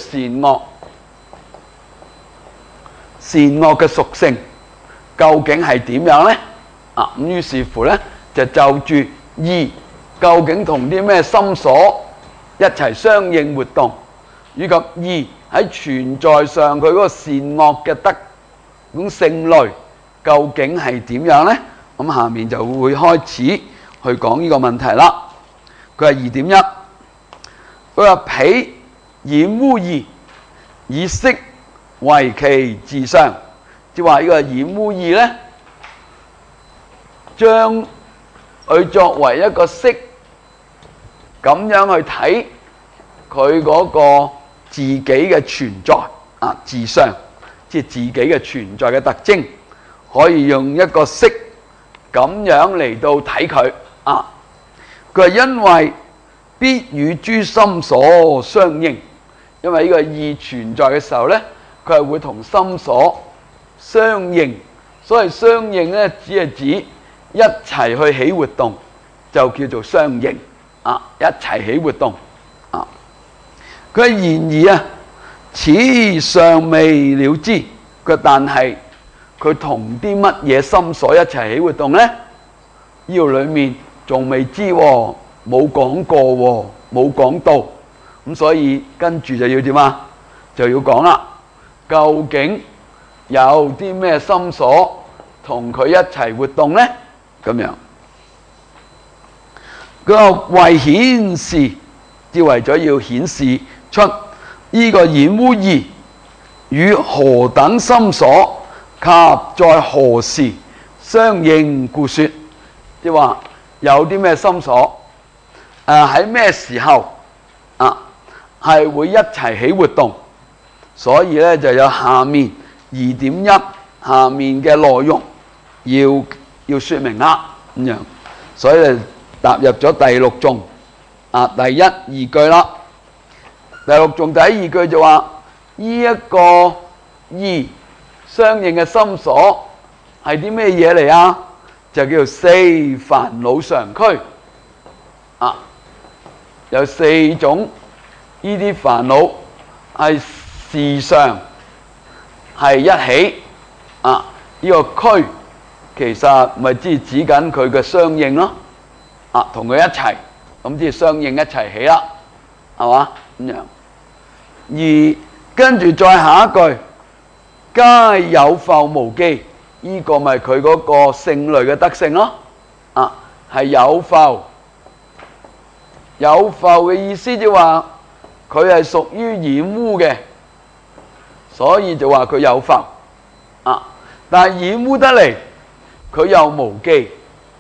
善惡嘅屬性，究竟係點樣呢？咁於是乎呢，就住義究竟同啲咩心所一齊相應活動，以及義喺存在上佢嗰個善惡嘅德咁性類究竟係點樣呢？咁下面就會開始去講呢個問題啦。佢係2.1，佢話彼染污義，以識為其自相，即係話呢個染污義呢，將佢作為一個識咁樣去睇佢嗰個自己嘅存在自相，即係自己嘅存在嘅特徵，可以用一個識咁樣嚟到睇佢佢係因為必與諸心所相應，因為呢個義存在嘅時候呢，佢係會同心所相應，所以相應呢，只係指一齊去起活動，就叫做相應一齊起活動佢係然而此尚未了知，但係佢同啲乜嘢心所一齊起活動呢？呢度裏面仲未知冇講過冇講到，咁所以跟住就要點就要講啦。究竟有啲咩心所同佢一齊活動呢？咁樣佢話為顯示，即為咗要顯示出呢個染污義與何等心所及在何時相應故說，即係話有啲咩心所喺咩時候係會一齊起活動，所以咧就有下面2.1 下面嘅內容要說明啦咁樣，所以就踏入咗第六頌第一二句啦。第六頌第一二句就話呢一個義相應嘅心所係啲咩嘢嚟啊？就叫做四煩惱常驅有四種呢啲煩惱係時常係一起呢個驅其實咪指緊佢嘅相應咯同佢一齊咁即係相應一齊起啦，係嘛咁樣。而跟住再下一句，皆有覆無記，呢個咪佢嗰個性類嘅德性咯係有覆。有覆嘅意思即係話佢係屬於染污嘅，所以就話佢有覆但係染污得嚟佢又無記，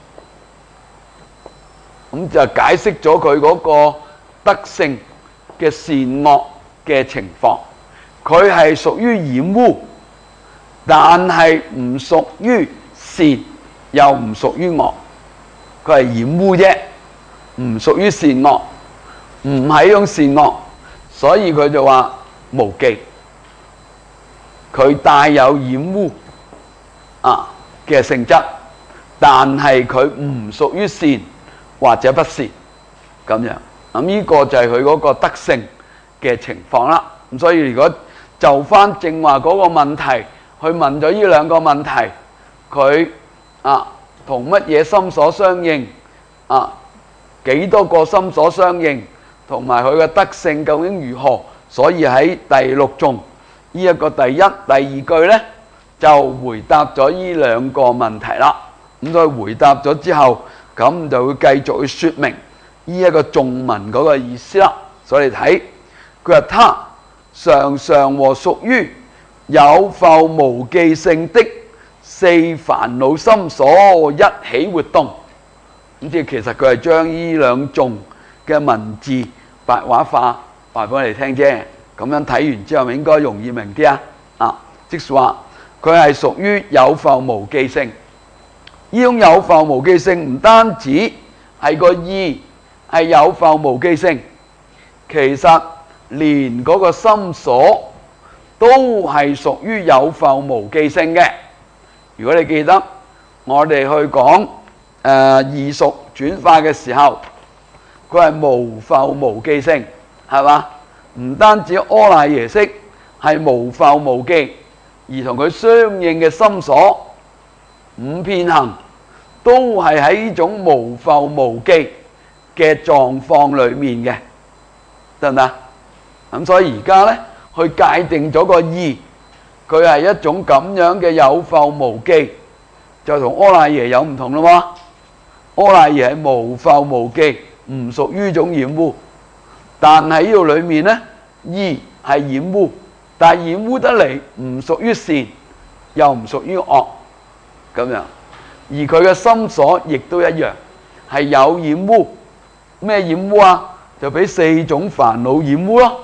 咁就解釋咗佢嗰個德性嘅善惡嘅情況。佢係屬於染污，但係唔屬於善，又唔屬於惡，佢係染污啫，唔屬於善惡，唔係一種善惡，所以佢就話無記。佢帶有染污嘅性質，但係佢唔屬於善或者不善咁樣。咁呢個就係佢嗰個德性嘅情況啦。咁所以如果就翻正話嗰個問題去問咗呢兩個問題，佢同乜嘢心所相應幾多個心所相應，同埋佢嘅德性究竟如何？所以喺第六頌呢一個第一、第二句呢，就回答咗呢兩個問題啦。咁所以回答咗之後，咁就會繼續去說明呢一個頌文嗰個意思啦。所以你睇佢話他常常和屬於有覆無記性的四煩惱心所一起活動。咁即係其實佢係將呢兩頌嘅文字白話化話俾我哋聽啫。咁樣睇完之後，咪應該容易明啲即係話佢係屬於有覆無記性。呢種有覆無記性唔單止係個義係有覆無記性，其實連嗰個心所都係屬於有覆無記性嘅。如果你記得我哋去講異熟轉化嘅時候，佢係無覆無記性，係嘛？唔單止阿賴耶識係無覆無記，而同佢相應嘅心所五遍行都係喺呢種無覆無記嘅狀況裏面嘅，得唔得？咁所以而家呢，去界定咗個義，佢係一種咁樣嘅有覆無記，就同阿賴耶有唔同咯喎。阿賴耶係無覆無記，唔屬於種染污，但係呢度裏面呢，義係染污，但係染污得嚟唔屬於善，又唔屬於惡咁樣。而佢嘅心所亦都一樣，係有染污。咩染污啊？就俾四種煩惱染污咯。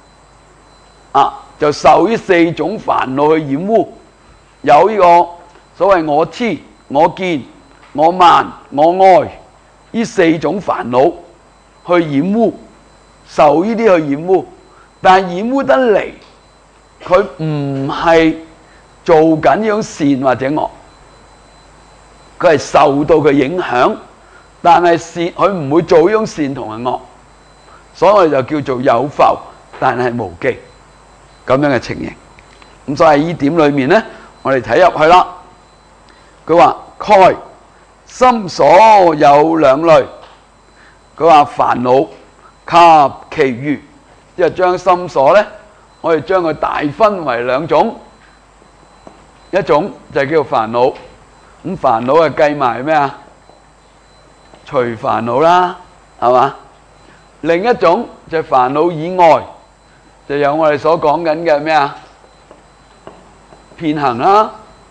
就受呢四種煩惱去染污，有呢個所謂我癡、我見、我慢、我愛呢四種煩惱去染污，受呢啲去染污。但係染污得嚟，佢唔係做緊呢種善或者惡，佢係受到佢影響，但係善佢唔會做呢種善同埋惡，所以我哋就叫做有覆，但係無記咁樣嘅情形。咁所以喺呢點裏面呢，我哋睇入去啦。佢話蓋心所有兩類，佢話煩惱及其餘，即係將心所呢，我哋將佢大分為兩種，一種就係叫做煩惱。咁煩惱係計埋咩啊？除煩惱啦，係嘛？另一種就係煩惱以外，就有我哋所講緊嘅咩啊？遍行啦、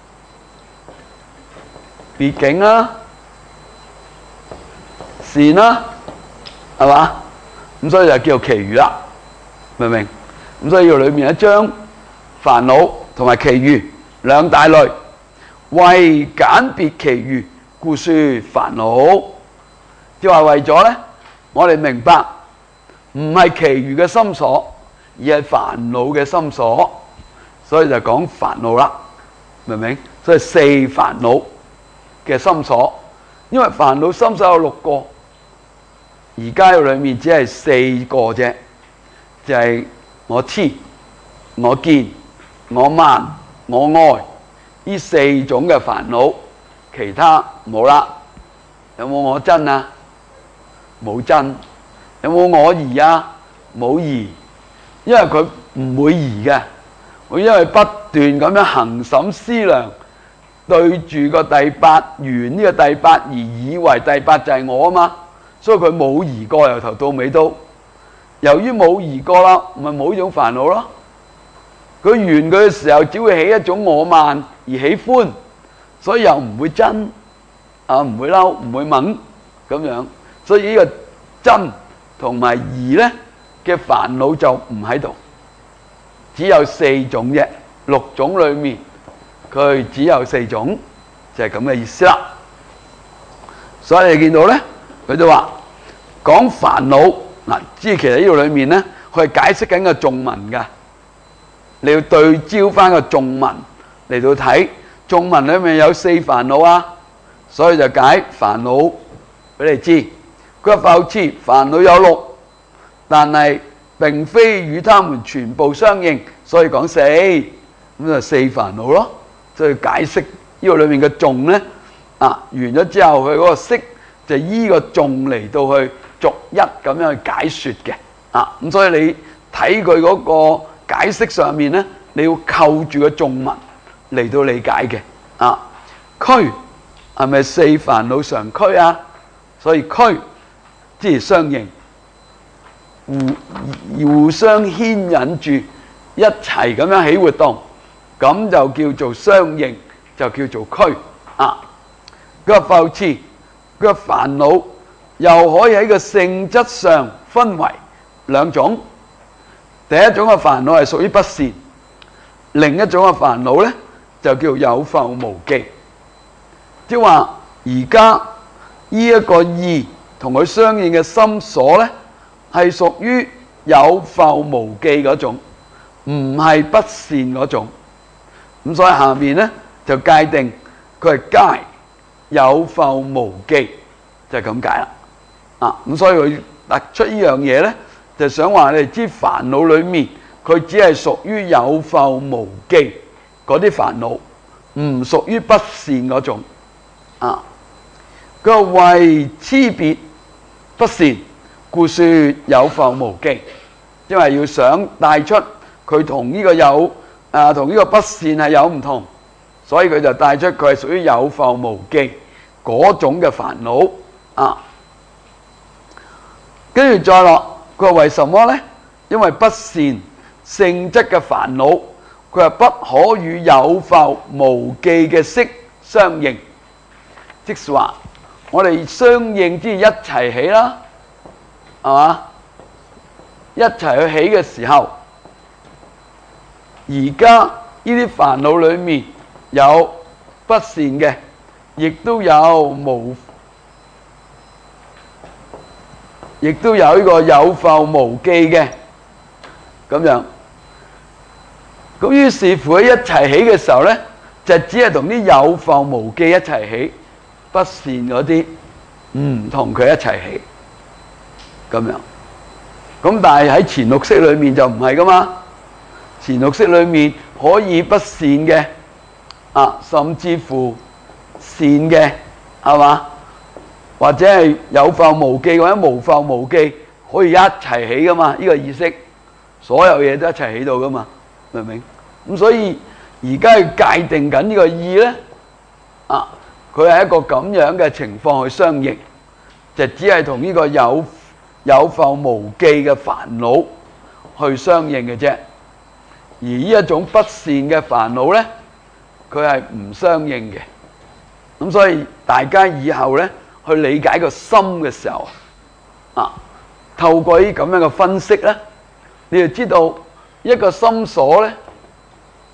別境啦、善啦，係嘛？咁所以就叫做其餘啦，明唔明？咁所以要裏面一將煩惱同埋其餘兩大類，為簡別其餘，故說煩惱。即係話為咗呢，我哋明白唔係其餘嘅心所，而係煩惱嘅心所，所以就講煩惱啦，明唔明？所以四煩惱嘅心所，因為煩惱心所有6個，而家裏面只係4個啫，就係我痴、我見、我慢、我愛呢4種嘅煩惱，其他冇啦。有冇我真啊？冇真。有冇我疑啊？冇疑。因為佢唔會疑嘅，佢因為不斷咁樣恆審思量，對住個第8緣呢個第8而以為第8就係我啊嘛，所以佢冇疑過，由頭到尾都。由於冇疑過啦，咪冇呢種煩惱咯。佢緣佢嘅時候，只會起一種我慢而喜歡，所以又唔會真啊，唔會嬲，唔會猛咁樣。所以呢個真同埋疑呢嘅煩惱就唔喺度，只有4種啫，6種裏面佢只有4種，就係咁嘅意思啦。所以你見到呢，佢就話講煩惱嗱，其實呢度裏面呢，佢係解釋緊個頌文噶，你要對焦翻個頌文嚟到睇，頌文裏面有4煩惱啊，所以就解煩惱俾你知。佢話復次，煩惱有6，但係並非與他們全部相應，所以講4，咁就4煩惱咯。所以解釋呢個裏面嘅頌呢，完咗之後，佢嗰個釋就依個頌嚟到去逐一咁樣去解說嘅。咁所以你睇佢嗰個解釋上面呢，你要扣住個頌文嚟到理解嘅。俱係咪4煩惱常俱啊？所以俱即係相應，互相牽引住一齊咁樣起活動，咁就叫做相應，就叫做俱。佢話復次，佢話煩惱又可以喺個性質上分為2種。第一種嘅煩惱係屬於不善，另一種嘅煩惱呢就叫有覆無記。即係話而家呢一個意同佢相應嘅心所呢，係屬於有覆無記嗰種，唔係不善嗰種。咁所以下面呢就界定佢係皆有覆無記，就係咁解啦。咁所以佢突出呢樣嘢呢，就想話你哋知煩惱裏面佢只係屬於有覆無記嗰啲煩惱，唔屬於不善嗰種。佢話為差別不善，故說有覆無記，因為要想帶出佢同呢個同呢個不善係有唔同，所以佢就帶出佢係屬於有覆無記嗰種嘅煩惱。跟住再落，佢話為什麼呢？因為不善性質嘅煩惱，佢話不可與有覆無記嘅識相應，即是話我哋相應之一齊起啦，係嘛？一齊去起嘅時候，而家呢啲煩惱裏面有不善嘅，亦都有呢個有覆無記嘅咁樣。咁於是乎喺一齊起嘅時候呢，就只係同啲有覆無記一齊起，不善嗰啲唔同佢一齊起咁樣。咁但係喺前六識裏面就唔係噶嘛，前六識裏面可以不善嘅甚至乎善嘅，係嘛？或者係有覆無記或者無覆無記，可以一齊起噶嘛？呢個意識，所有嘢都一齊起到噶嘛？明唔明？咁所以而家要界定緊呢個意呢，佢係一個咁樣嘅情況去相應，就只係同呢個有覆無記嘅煩惱去相應嘅啫。而呢一種不善嘅煩惱呢，佢係唔相應嘅。咁所以大家以後呢，去理解個心嘅時候，透過呢咁樣嘅分析呢，你就知道一個心所呢，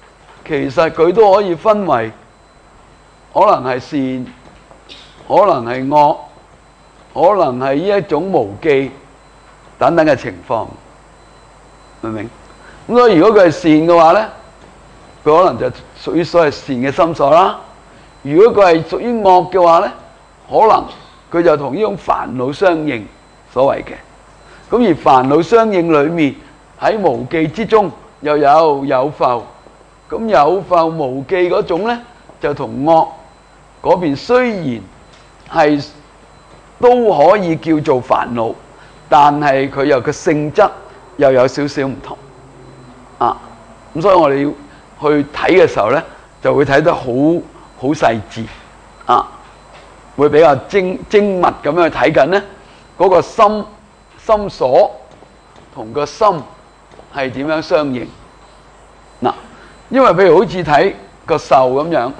其實佢都可以分為可能係善，可能係惡，可能係呢一種無記等等嘅情況，明唔明？咁所以如果佢係善嘅話咧，佢可能就屬於所謂善嘅心所啦。如果佢係屬於惡嘅話咧，可能佢就同呢種煩惱相應，所謂嘅。咁而煩惱相應裏面喺無記之中又有覆，咁有覆無記嗰種咧就同惡嗰邊雖然係都可以叫做煩惱，但係佢又個性質又有少少唔同啊。咁所以我哋要去睇嘅時候咧，就會睇得好細緻啊，會比較精密咁樣去睇緊咧嗰個心所同個心係點樣相應嗱。因為譬如好似睇個受咁樣，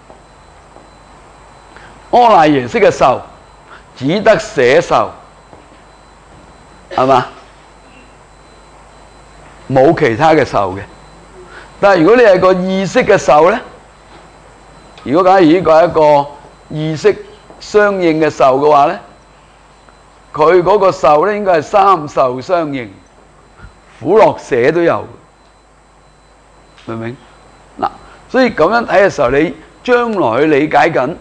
阿賴耶識嘅受只得捨受，係嘛？冇其他嘅受嘅。但係如果你係個意識嘅受咧，如果假如呢個係一個意識相應嘅受嘅話咧，佢嗰個受咧應該係三受相應，苦樂捨都有，明唔明？嗱，所以咁樣睇嘅時候，你將來去理解緊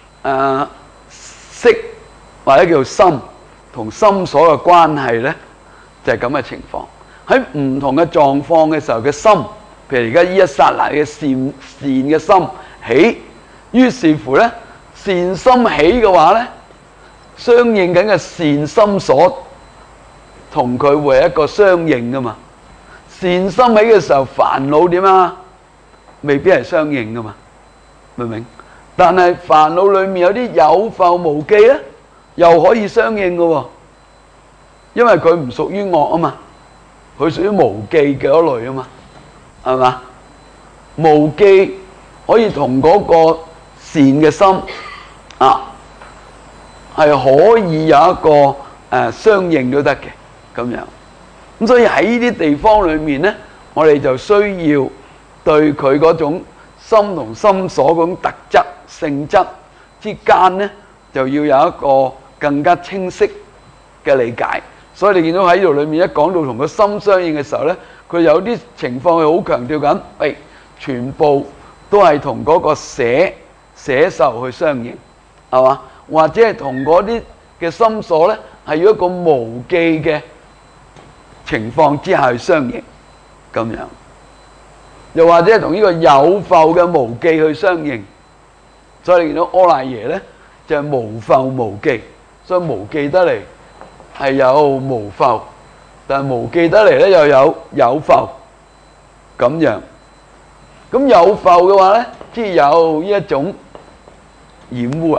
識或者叫心同心所嘅關係咧，就係咁嘅情況。喺唔同嘅狀況嘅時候嘅心，譬如而家呢一剎那嘅善嘅心起，於是乎咧善心起嘅話咧，相應緊嘅善心所同佢會係一個相應噶嘛。善心起嘅時候，煩惱點啊？未必係相應噶嘛，明唔明？但係煩惱裏面有啲有覆無記咧，又可以相應噶喎，因為佢唔屬於惡啊嘛，佢屬於無記嘅一類啊嘛，係嘛？無記可以同嗰個善嘅心啊，係可以有一個相應都得嘅咁樣。咁所以喺呢啲地方裏面咧，我哋就需要對佢嗰種心同心所嗰種特質性質之間咧，就要有一個更加清晰嘅理解。所以你見到喺呢度裏面一講到同個心相應嘅時候咧，佢有啲情況係好強調緊，全部都係同嗰個捨受去相應，係嘛？或者係同嗰啲嘅心所咧，係要一個無記嘅情況之下去相應咁樣，又或者係同呢個有覆嘅無記去相應。所以你見到阿賴耶咧就係無覆無記，所以無記得嚟係有無覆，但係無記得嚟咧又有覆咁樣。咁有覆嘅話咧，即係有呢一種染污啊，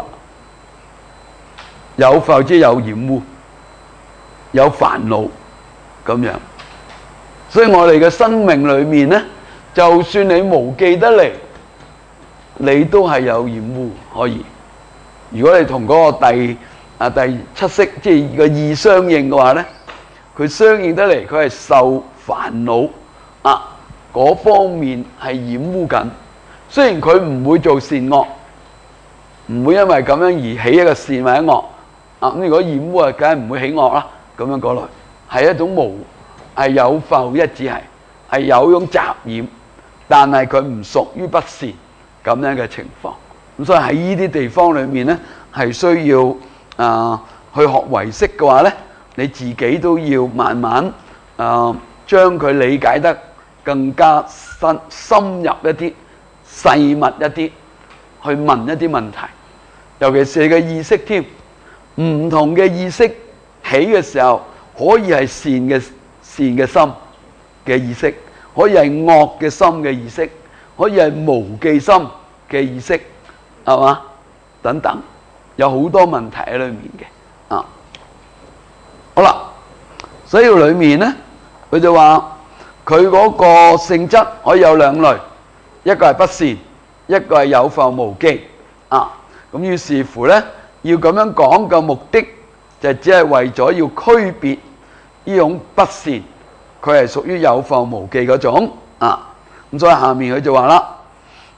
有覆即係有染污，有煩惱咁樣。所以我哋嘅生命裏面咧，就算你無記得嚟，你都係有染污可以。如果你同嗰個第七識即係個意相應嘅話咧，佢相應得嚟，佢係受煩惱嗰方面係染污緊。雖然佢唔會做善惡，唔會因為咁樣而起一個善或者惡咁如果染污啊，梗係唔會起惡啦。咁樣講來係一種係有覆一致係有種雜染，但係佢唔屬於不善咁樣嘅情況。咁所以喺呢啲地方裏面咧，係需要去學唯識嘅話咧，你自己都要慢慢將佢理解得更加深入一啲、細密一啲，去問一啲問題。尤其是你嘅意識添，唔同嘅意識起嘅時候，可以係善嘅心嘅意識，可以係惡嘅心嘅意識，可以係無記心嘅意識，係嘛？等等，有好多問題喺裏面嘅好啦，所以裏面咧，佢就話佢嗰個性質可以有兩類，一個係不善，一個係有覆無記咁於是乎咧，要咁樣講嘅目的就只係為咗要區別呢種不善，佢係屬於有覆無記嗰種咁所以下面佢就話啦，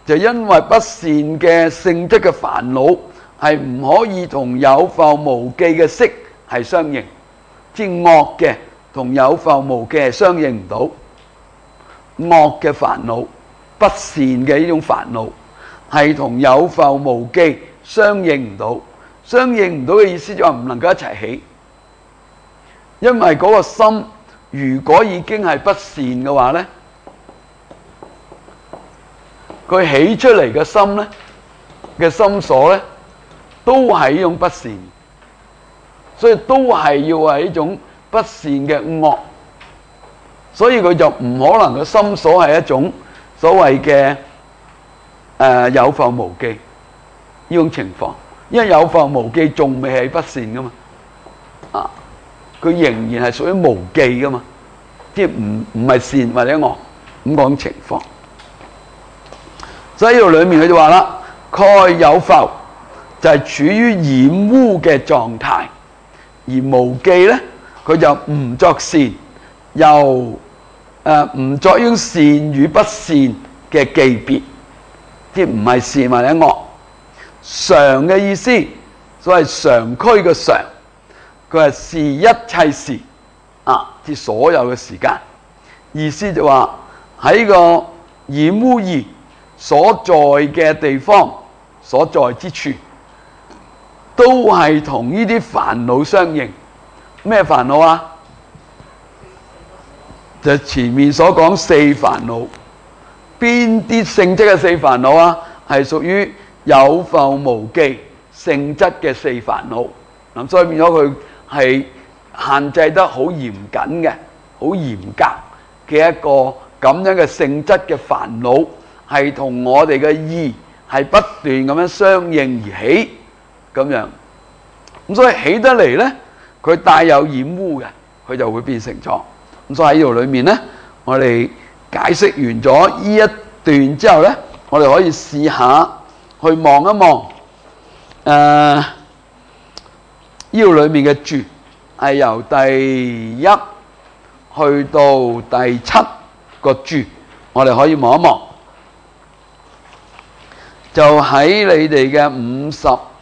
就因為不善嘅性質嘅煩惱係唔可以同有覆無記嘅識係相應，即係惡嘅同有覆無記係相應唔到。惡嘅煩惱、不善嘅呢種煩惱係同有覆無記相應唔到。相應唔到嘅意思就話唔能夠一齊起，因為嗰個心如果已經係不善嘅話呢，佢起出嚟嘅心呢嘅心所呢，都係呢種不善，所以都係要係一種不善嘅惡，所以佢就唔可能個心所係一種所謂嘅有覆無記呢種情況。因為有覆無記仲未係不善噶嘛，佢仍然係屬於無記噶嘛，即係唔係善或者惡咁講情況。所以呢度裏面佢就話啦，蓋有覆就係處於染污嘅狀態，而無記咧佢就唔作善，又唔作於善與不善嘅記別，即係唔係善或者惡。常嘅意思，所謂常區嘅常，佢係是一切時即所有嘅時間。意思就話喺個染污義所在嘅地方，所在之處，都係同呢啲煩惱相應。咩煩惱啊？就前面所講四煩惱。邊啲性質嘅四煩惱啊？係屬於有覆無記性質嘅四煩惱。咁所以變咗佢係限制得好嚴謹嘅，好嚴格嘅一個咁樣嘅性質嘅煩惱，係同我哋嘅意係不斷咁樣相應而起咁樣。咁所以起得嚟咧，佢帶有染污嘅，佢就會變成咗。咁所以喺呢度裏面咧，我哋解釋完咗呢一段之後咧，我哋可以試下去望一望呢度裏面嘅注係由第一去到第七個注，我哋可以望一望，就喺你哋嘅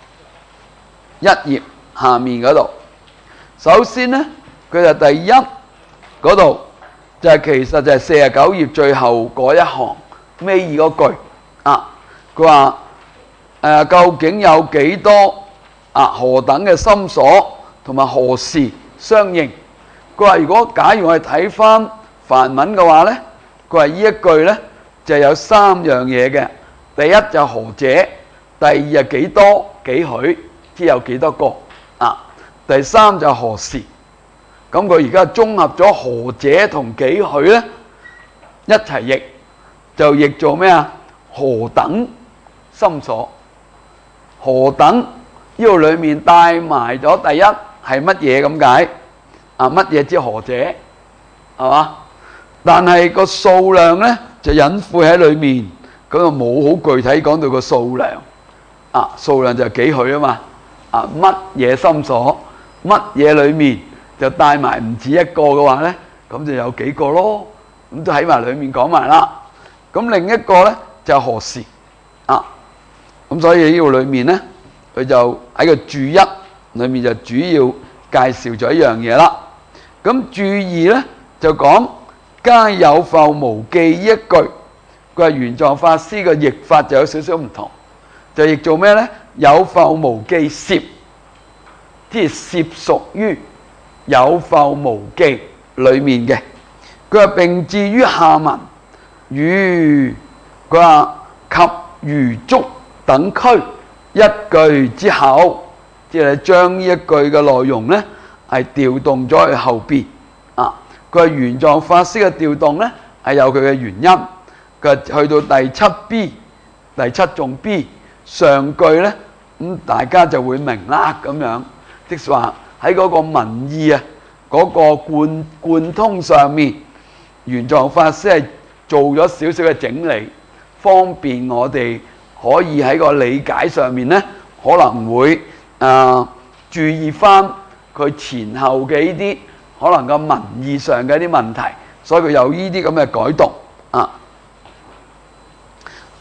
51頁下面嗰度。首先呢，佢就第一嗰度就係其實就係49頁最後嗰一行尾二嗰句佢話究竟有幾多何等嘅心所同埋何時相應？佢話如果假如我哋睇翻梵文嘅話呢，佢話呢一句呢就有三樣嘢嘅。第一就何者，第二係幾多幾許，即有幾多個第三就何時。咁佢而家綜合咗何者同幾許呢一齊譯，就譯做咩啊？何等心所。何等呢度裏面帶埋咗第一係乜嘢咁解？乜嘢之何者係嘛？但係個數量呢就隱晦喺裏面，咁就冇好具體講到個數量。數量就係幾許啊嘛。乜嘢心所，乜嘢裏面就帶埋唔止一個嘅話呢，咁就有幾個咯。咁都喺埋裏面講埋啦。咁另一個呢就係何時咁所以呢度裏面呢，佢就喺個注一裏面就主要介紹咗一樣嘢啦。咁注二呢就講皆有覆無記呢一句，佢係玄奘法師嘅譯法就有少少唔同，就譯做咩呢？有覆無記攝，即係攝屬於有覆無記裏面嘅。佢話並至於下文，佢話及如足等區一句之後，即係將呢一句嘅內容呢係調動咗去後邊。佢係玄奘法師嘅調動呢係有佢嘅原因。佢去到第七 B 第七頌 B 上句呢，咁大家就會明啦咁樣，即係話喺嗰個文意嗰個貫通上面，玄奘法師係做咗少少嘅整理，方便我哋可以喺個理解上面呢，可能會注意翻佢前後嘅呢啲可能個文意上嘅一啲問題，所以佢有呢啲咁嘅改動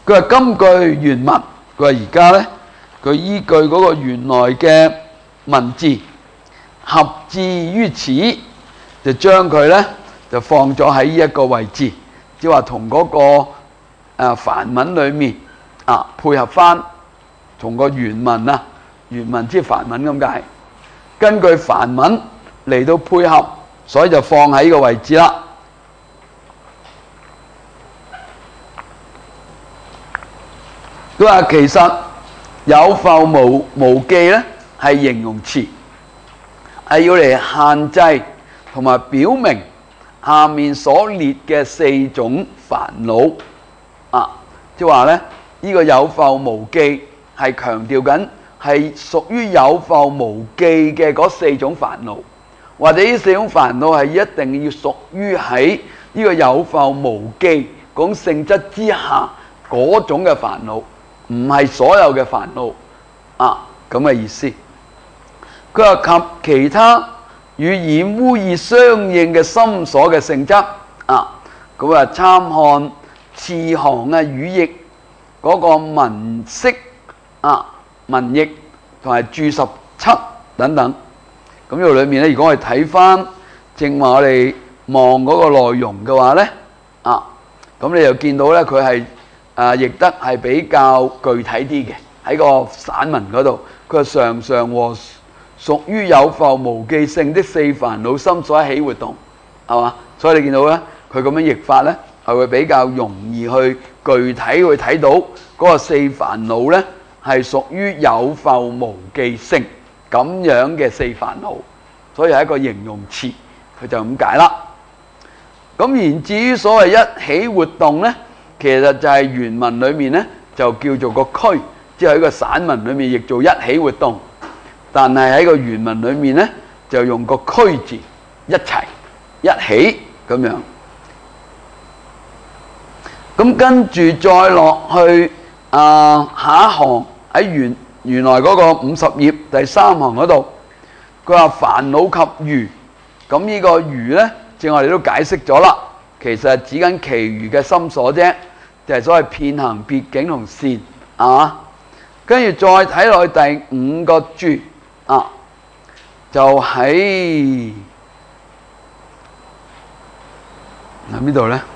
佢話根據原文，佢話而家咧，佢依據嗰個原來嘅文字合置於此，就將佢咧就放咗喺呢一個位置，即係話同嗰個梵文裏面配合翻，從個原文原文即係梵文咁解，根據梵文嚟到配合，所以就放喺呢個位置啦。佢話其實有覆無記咧係形容詞，係要嚟限制同埋表明下面所列嘅4種煩惱即係話咧呢個有覆無記係強調緊係屬於有覆無記嘅嗰4種煩惱，或者呢4種煩惱係一定要屬於喺呢個有覆無記嗰種性質之下嗰種嘅煩惱，唔係所有嘅煩惱咁嘅意思。佢話及其他與染污意相應嘅心所嘅性質咁參看次行嘅語譯嗰個文釋文譯同埋注17等等。咁呢度裏面咧，如果我哋睇翻正話我哋望嗰個內容嘅話咧咁你就見到咧佢係譯得係比較具體啲嘅，喺個散文嗰度，佢係常常和屬於有覆無記性的4煩惱心所起活動，係嘛？所以你見到咧，佢咁樣譯法咧，係會比較容易去具體去睇到嗰個4煩惱咧係屬於有覆無記性咁樣嘅4煩惱，所以係一個形容詞，佢就咁解啦。咁然至於所謂一起活動咧，其實就係原文裏面咧就叫做個俱，即係喺個散文裏面譯做一起活動，但係喺個原文裏面咧就用個俱字，一齊一起咁樣。咁跟住再落去下一行喺原來嗰個50頁第3行嗰度，佢話煩惱及餘，咁呢個餘咧，正我哋都解釋咗啦，其實係指緊其餘嘅心所啫，就係所謂遍行、別境同善跟住再睇落去第5個注就喺邊度咧？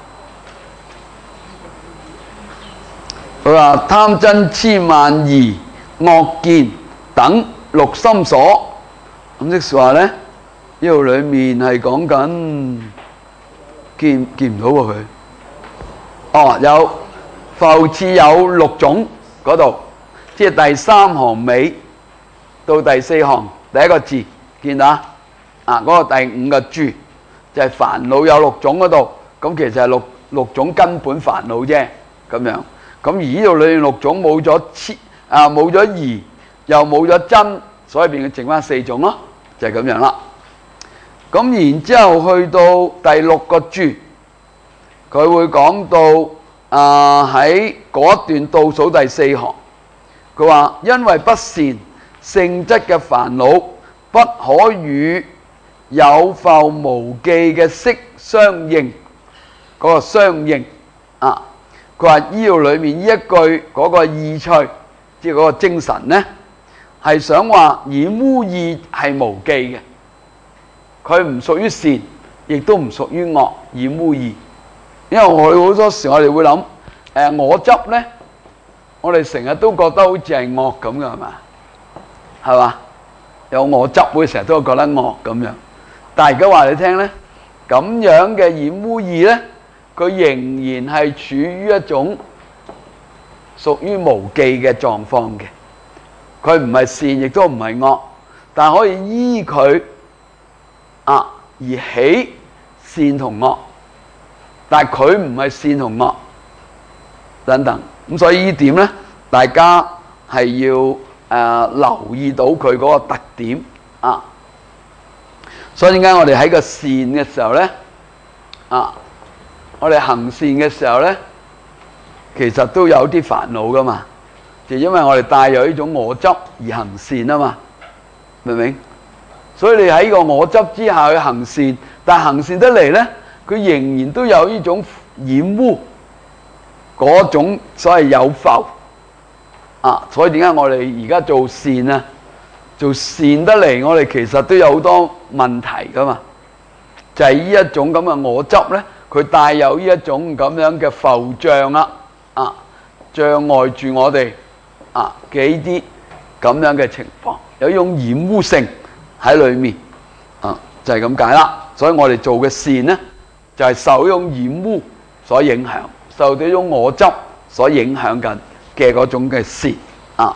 佢話貪嗔痴慢疑惡見等6心所，咁即是話咧，呢度裏面係講緊見唔到喎佢。有復次有6種嗰度，即係第3行尾到第4行第一個字見到嗰個第5個注就係煩惱有6種嗰度，咁其實係六種根本煩惱啫咁樣。咁而呢度裏面6種冇咗冇咗疑，又冇咗真，所以變佢剩翻4種咯，就係咁樣啦。咁然之後去到第6個注，佢會講到喺嗰段倒數第4行，佢話因為不善性質嘅煩惱不可與有覆無記嘅識相應，嗰個相應佢話呢度裏面呢一句嗰個意趣，即係嗰個精神呢，係想話染污意係無記嘅，佢唔屬於善，亦都唔屬於惡染污意。因為我好多時我哋會諗我執呢，我哋成日都覺得好似係惡咁嘅，係嘛？係嘛？有我執會成日都覺得惡咁樣，但係而家話你聽呢，咁樣嘅染污意呢，佢仍然係處於一種屬於無記嘅狀況嘅，佢唔係善，亦都唔係惡，但可以依佢而起善同惡，但係佢唔係善同惡等等。咁所以呢點呢，大家係要留意到佢嗰個特點所以點解我哋喺個善嘅時候呢，我哋行善嘅時候呢，其實都有啲煩惱噶嘛，就因為我哋帶有呢種我執而行善啊嘛，明唔明？所以你喺個我執之下去行善，但行善得嚟呢，佢仍然都有呢種染污，嗰嗰種所謂有覆啊。所以點解我哋而家做善啊？做善得嚟，我哋其實都有好多問題噶嘛。就係呢一種咁嘅我執咧，佢帶有呢一種咁樣嘅浮障啦，啊，障礙住我哋啊嘅呢啲咁樣嘅情況，有一種染污性喺裏面啊，就係咁解啦。所以我哋做嘅善咧，就係受呢種染污所影響，受到呢種我執所影響緊嘅嗰種嘅善啊。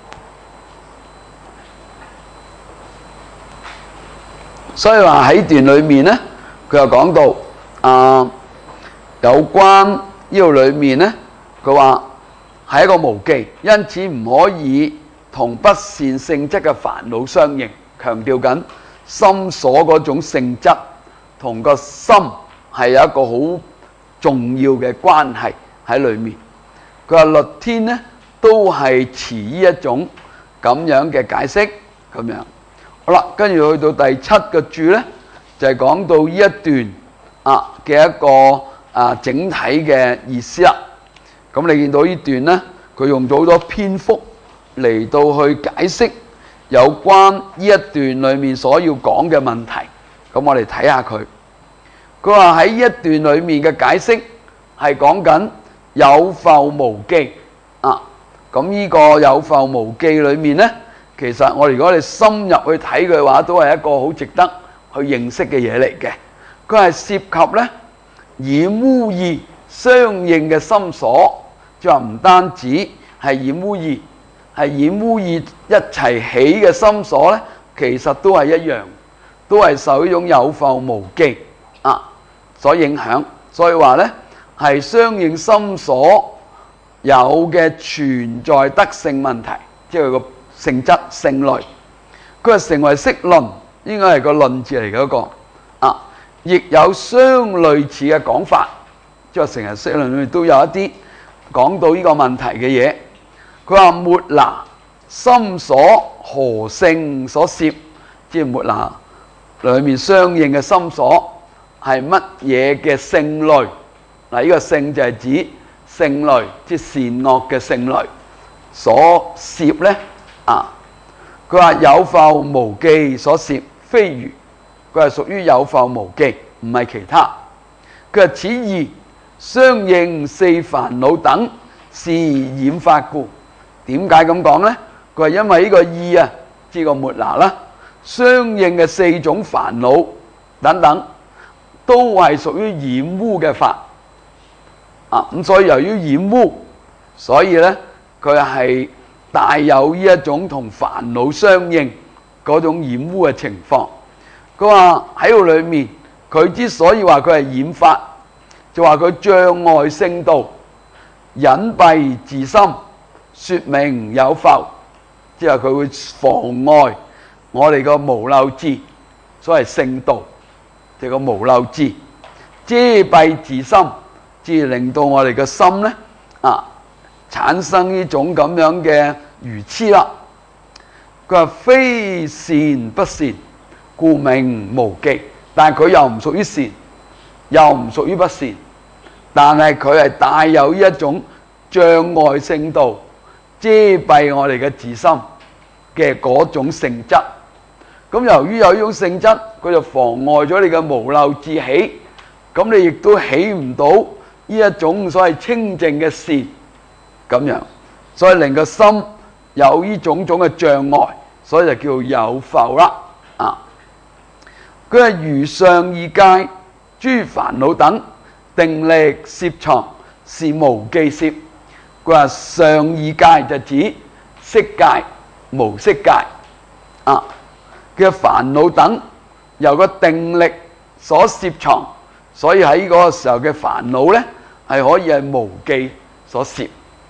所以話喺段裏面咧，佢又講到有關呢度裏面咧，佢話係一個無記，因此唔可以同不善性質嘅煩惱相應，強調緊心所嗰種性質同個心係有一個好重要嘅關係喺裏面。佢話律天咧都係持呢一種咁樣嘅解釋咁樣。好啦，跟住去到第七個注咧，就係講到呢一段嘅一個整體嘅意思啦。咁你見到呢段咧，佢用咗好多篇幅嚟到去解釋有關呢一段裡面所要講嘅問題。咁我哋睇下佢。佢話喺呢一段裡面嘅解釋係講緊有覆無記啊。咁呢個有覆無記裡面咧，其實我哋如果你深入去睇嘅話，都係一個好值得去認識嘅嘢嚟嘅。佢係涉及咧染污意相應嘅心所，即係話唔單止係染污意，係染污意一齊起嘅心所咧，其實都係一樣，都係受呢種有覆無記所影響。所以話咧係相應心所有嘅存在德性問題，即係佢個性質性類，佢係成為釋論，應該係個論字嚟嘅嗰個亦有相類似嘅講法，即係成日釋論裏面都有一啲講到呢個問題嘅嘢。佢話末那心所何性所攝，即係末那裏面相應嘅心所係乜嘢嘅性類？嗱，呢個性就係指性類，即係善惡嘅性類所攝咧。佢話有覆無記所攝，非餘。佢係屬於有覆無記，唔係其他。佢話此義相應四煩惱等是染法故。點解咁講呢？佢話因為呢個意即個末那啦，相應嘅四種煩惱等等都係屬於染污嘅法。咁所以由於染污，所以呢，佢係帶有呢一種同煩惱相應嗰種染污嘅情況。佢話喺度裏面，佢之所以話佢係染法，就話佢障礙聖道，隱蔽自心，說明有覆，即係佢會妨礙我哋個無漏智，所謂聖道，即係個無漏智，遮蔽自心，即係令到我哋嘅心咧產生呢種咁樣嘅愚痴啦。佢話非善不善，故名無記。但係佢又唔屬於善，又唔屬於不善，但係佢係帶有一種障礙聖道，遮蔽我哋嘅自心嘅嗰種性質。咁由於有呢種性質，佢就妨礙咗你嘅無漏智起，咁你亦都起唔到呢一種所謂清淨嘅善咁樣，所以令個心有呢種種嘅障礙，所以就叫有覆啦。佢係如上二界諸煩惱等定力攝藏是無記攝。佢話上二界就指色界、無色界嘅煩惱等，由個定力所攝藏，所以喺嗰個時候嘅煩惱咧係可以係無記所攝。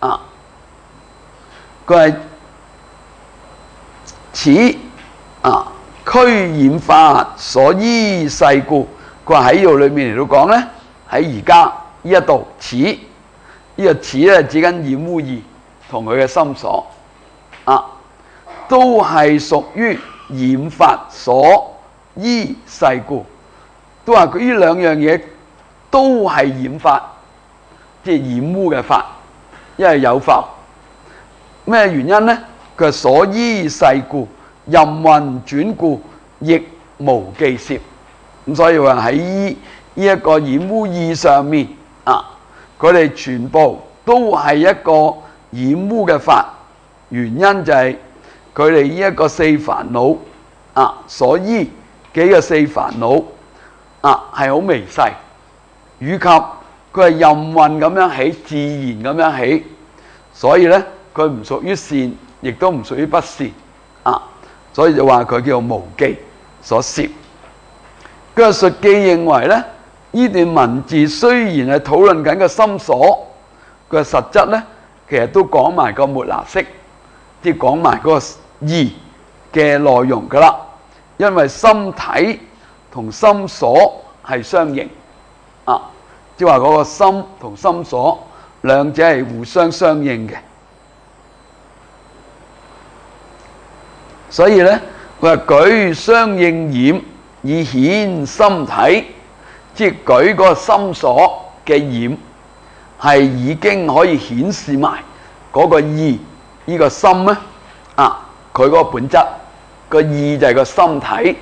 佢係此俱染法所依世故。佢話喺呢度裏面嚟到講咧，喺而家呢一度此呢個此咧指緊染污意同佢嘅心所都係屬於染法所依世故。都話佢呢兩樣嘢都係染法， 即係染污嘅法，因為有覆。咩原因呢？佢係所依世故，任運轉故，亦無記攝。咁所以話喺呢一個染污意上面佢哋全部都係一個染污嘅法。原因就係佢哋呢一個四煩惱所依幾個四煩惱係好微細，以及佢係任運咁樣起，自然咁樣起，所以呢，佢唔屬於善，亦都唔屬於不善所以就話佢叫做無記所攝。佢述記認為咧，呢段文字雖然係討論緊個心所，佢實質咧其實都講埋個末那識，即係講埋嗰個義嘅內容噶啦。因為心體同心所係相應即係話嗰個心同心所兩者係互相相應嘅。所以咧，佢話舉相應染以顯心體，即係舉嗰個心所嘅染係已經可以顯示埋嗰個義，呢個心咧佢嗰個本質，個義就係個心體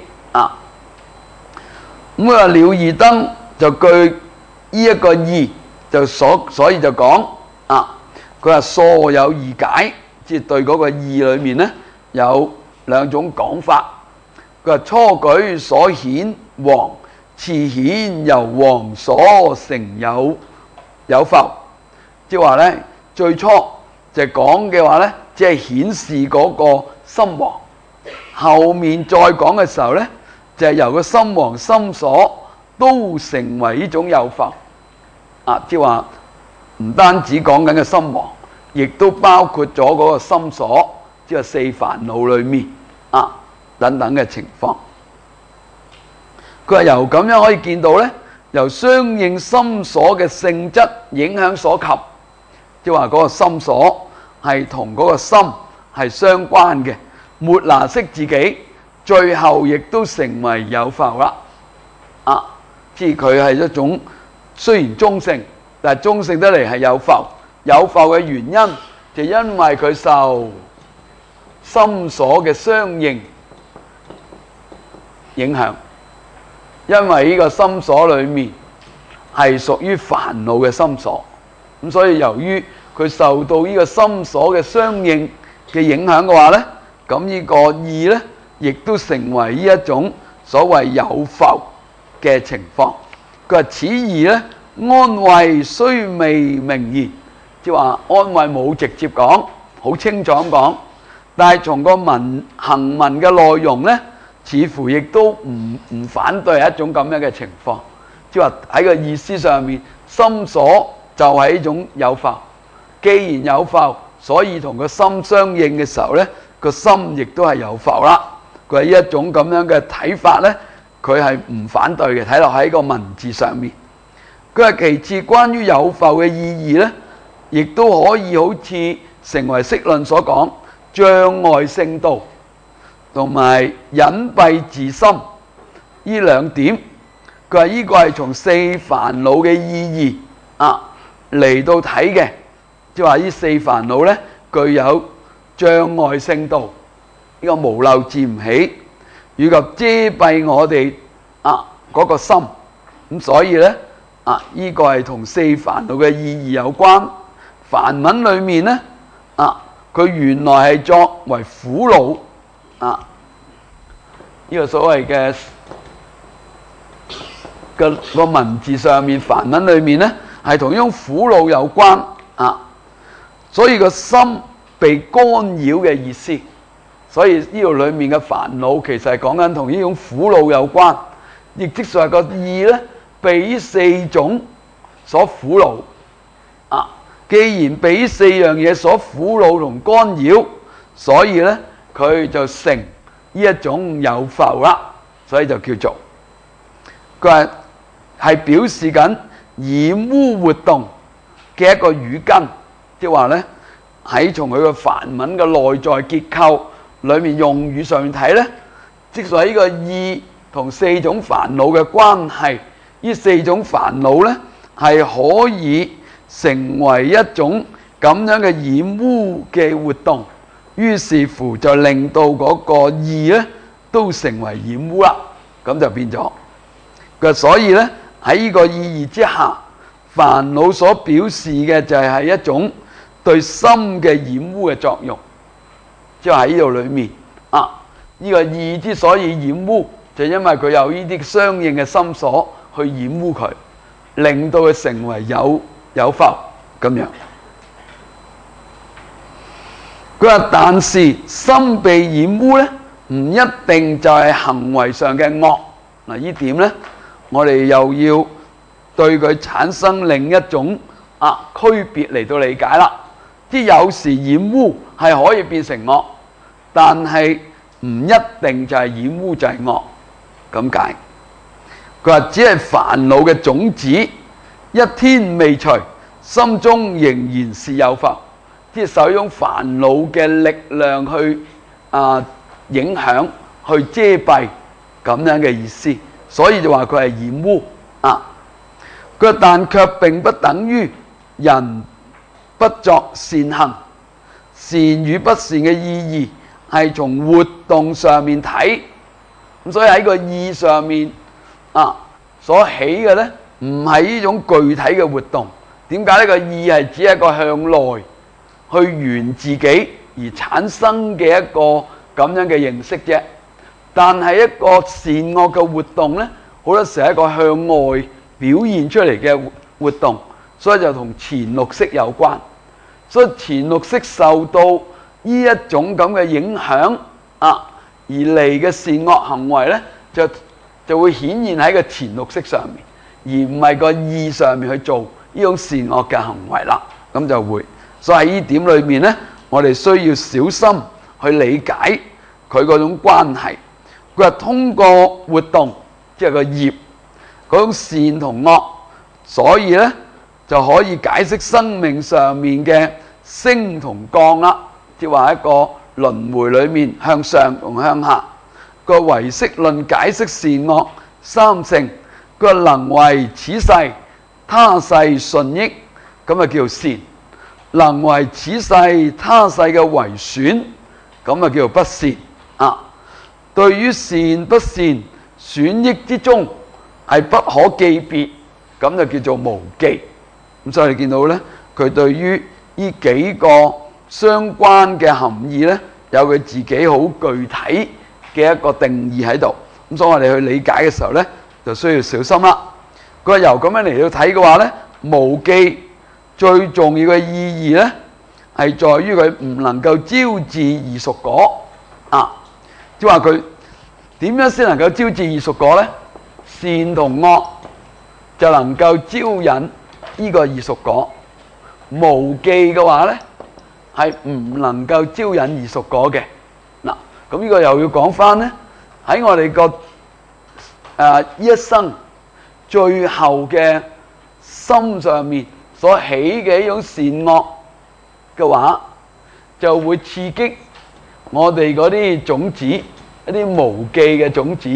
咁佢話了義燈就據呢一個義就所以就講佢話疏有二解，即係對嗰個義裏面咧有兩種講法。佢話初舉所顯王，次顯由王所成有覆。即係話咧，最初就講嘅話咧，只係顯示嗰個心王，後面再講嘅時候咧，就係由個心王心所都成為呢種有覆即係話唔單止講緊嘅心王，亦都包括咗嗰個心所，即係四煩惱裏面等等嘅情況。佢話由咁樣可以見到咧，由相應心所嘅性質影響所及，即係話嗰個心所係同嗰個心係相關嘅。末那識自己最後亦都成為有覆啦即係佢係一種雖然中性，但係中性得嚟係有覆。有覆嘅原因就因為佢受心所嘅相應影響，因為呢個心所裏面係屬於煩惱嘅心所，咁所以由於佢受到呢個心所嘅相應嘅影響嘅話咧，咁呢個義咧亦都成為呢一種所謂有覆嘅情況。佢話此義咧，安慧雖未明言，即係話安慧冇直接講，好清楚咁講，但係從個行文嘅內容咧，似乎亦都唔反對一種咁樣嘅情況，即係話喺個意思上面，心所就係一種有覆。既然有覆，所以同個心相應嘅時候咧，個心亦都係有覆啦。佢係一種咁樣嘅睇法咧，佢係唔反對嘅。睇落喺個文字上面，佢話其次關於有覆嘅意義咧，亦都可以好似成為釋論所講障礙聖道同埋隱蔽自心呢兩點。佢話呢個係從四煩惱嘅意義嚟到睇嘅，即係話呢四煩惱咧具有障礙聖道，呢個無漏治唔起，以及遮蔽我哋嗰個心。咁所以咧呢個係同四煩惱嘅意義有關。梵文裏面咧佢原來係作為苦惱呢個所謂嘅個文字上面，梵文裏面咧係同呢種苦惱有關所以個心被干擾嘅意思。所以呢度裏面嘅煩惱其實係講緊同呢種苦惱有關，亦即係個意咧被呢四種所苦惱既然被呢四樣嘢所苦惱同干擾，所以咧佢就成呢一種有覆啦。所以就叫做佢話係表示緊染污活動嘅一個語根，即係話咧喺從佢個梵文嘅內在結構裏面用語上面睇咧，即係話呢個意同四種煩惱嘅關係，呢四種煩惱咧係可以成為一種咁樣嘅染污嘅活動，於是乎就令到嗰個義咧都成為染污啦，咁就變咗。所以咧喺呢個意義之下，煩惱所表示嘅就係一種對心嘅染污嘅作用，即係喺呢度裏面呢個義之所以染污，就因為佢有呢啲相應嘅心所去染污佢，令到佢成為有覆咁樣。佢話但是心被染污咧，唔一定就係行為上嘅惡。嗱，呢點咧，我哋又要對佢產生另一種區別嚟到理解啦。即有時染污係可以變成惡，但係唔一定就係染污就係惡咁解。佢話只係煩惱嘅種子，一天未除，心中仍然是有覆，即係受一種煩惱嘅力量去影響、去遮蔽咁樣嘅意思，所以就話佢係染污佢話但卻並不等於人不作善行，善與不善嘅意義係從活動上面睇，咁所以喺個意上面所起嘅咧，唔係呢種具體嘅活動。點解呢個意係只係一個向內去圓自己而產生嘅一個咁樣嘅認識啫？但係一個善惡嘅活動咧，好多時係一個向外表現出嚟嘅活動，所以就同前六識有關。所以前六識受到呢一種咁嘅影響而嚟嘅善惡行為咧，就會顯現喺個前六識上面，而唔係個意上面去做呢種善惡嘅行為啦。咁就會，所以喺呢點裏面咧，我哋需要小心去理解佢嗰種關係。佢話通過活動，即係個業嗰種善同惡，所以咧就可以解釋生命上面嘅升同降啦，即係話一個輪迴裏面向上同向下。個唯識論解釋善惡三性，佢話能為此世他世順益，咁啊叫做善；能為此世他世嘅為損，咁啊叫做不善。對於善不善損益之中係不可記別，咁就叫做無記。咁所以你見到咧，佢對於呢幾個相關嘅含義咧，有佢自己好具體嘅一個定義喺度。咁所以我哋去理解嘅時候咧，就需要小心啦。佢話由咁樣嚟到睇嘅話咧，無記最重要嘅意義咧，係在於佢唔能夠招致異熟果。即係話佢點樣先能夠招致異熟果咧？善同惡就能夠招引呢個異熟果。無記嘅話咧，係唔能夠招引異熟果嘅。嗱，咁呢個又要講翻咧，喺我哋個呢一生最後嘅心上面所起嘅一種善惡嘅話，就會刺激我哋嗰啲種子，一啲無記嘅種子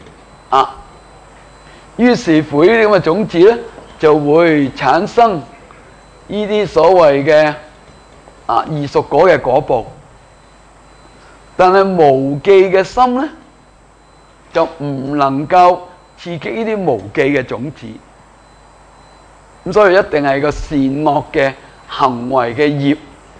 於是乎呢啲咁嘅種子咧，就會產生呢啲所謂嘅異熟果嘅果報。但係無記嘅心咧，就唔能夠刺激呢啲無記嘅種子。咁所以一定係個善惡嘅行為嘅業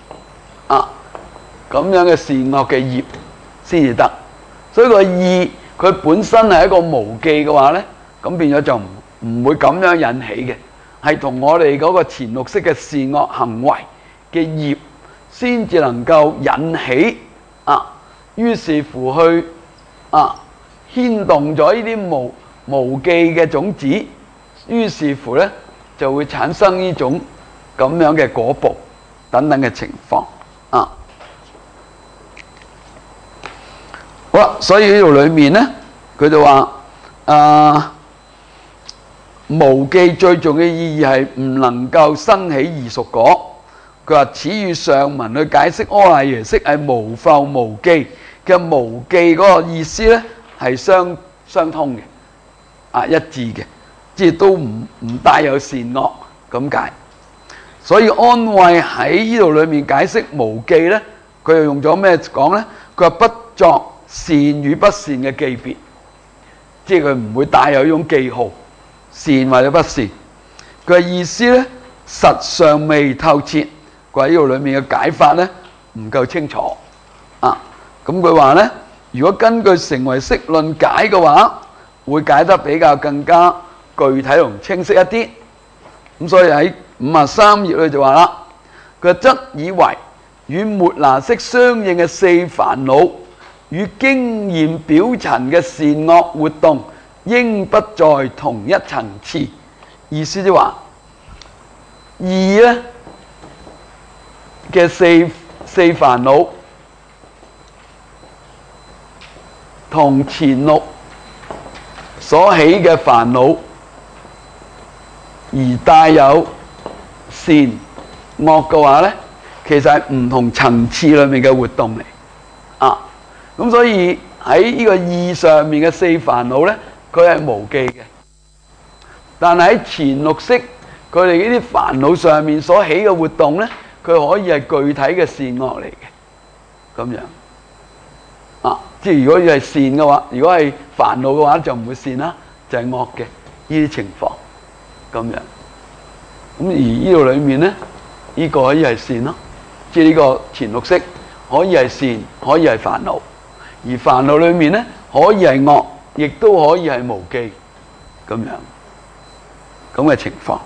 咁樣嘅善惡嘅業先至得。所以個意佢本身係一個無記嘅話咧，咁變咗就唔會咁樣引起嘅，係同我哋嗰個前六識嘅善惡行為嘅業先至能夠引起於是乎去牽動咗呢啲無記嘅種子，於是乎咧就會產生呢種咁樣嘅果報等等嘅情況好啦，所以呢度裏面咧，佢就話無記最重要嘅意義係唔能夠生起異熟果。佢話此與上文去解釋阿賴耶識係無覆無記嘅無記嗰個意思咧係相通嘅一致嘅，即係都唔帶有善惡咁解。 所以安慧喺呢度裏面解釋無記咧，佢又用咗咩講咧？佢話不作善與不善嘅記別，即係佢唔會帶有一種記號，善或者不善。佢嘅意思咧，實尚未透徹。佢話呢度裏面嘅解法咧唔夠清楚啊。咁佢話咧，如果根據成唯識論解嘅話，會解得比較更加具體同清晰一啲。咁所以喺53頁佢就話啦，佢則以為與末那識相應嘅四煩惱與經驗表層嘅善惡活動應不在同一層次。意思就話二咧嘅四煩惱同前六所起嘅煩惱而帶有善惡嘅話咧，其實係唔同層次裏面嘅活動嚟啊。咁所以喺呢個意上面嘅四煩惱咧，佢係無記嘅。但係喺前六識佢哋呢啲煩惱上面所起嘅活動咧，佢可以係具體嘅善惡嚟嘅，咁樣啊。即係如果係善嘅話，如果係煩惱嘅話，就唔會善啦，就係惡嘅呢啲情況咁樣。咁而呢度裏面咧，呢個可以係善咯，即係呢個前六識可以係善，可以係煩惱。而煩惱裏面咧，可以係惡，亦都可以係無記咁樣咁嘅情況。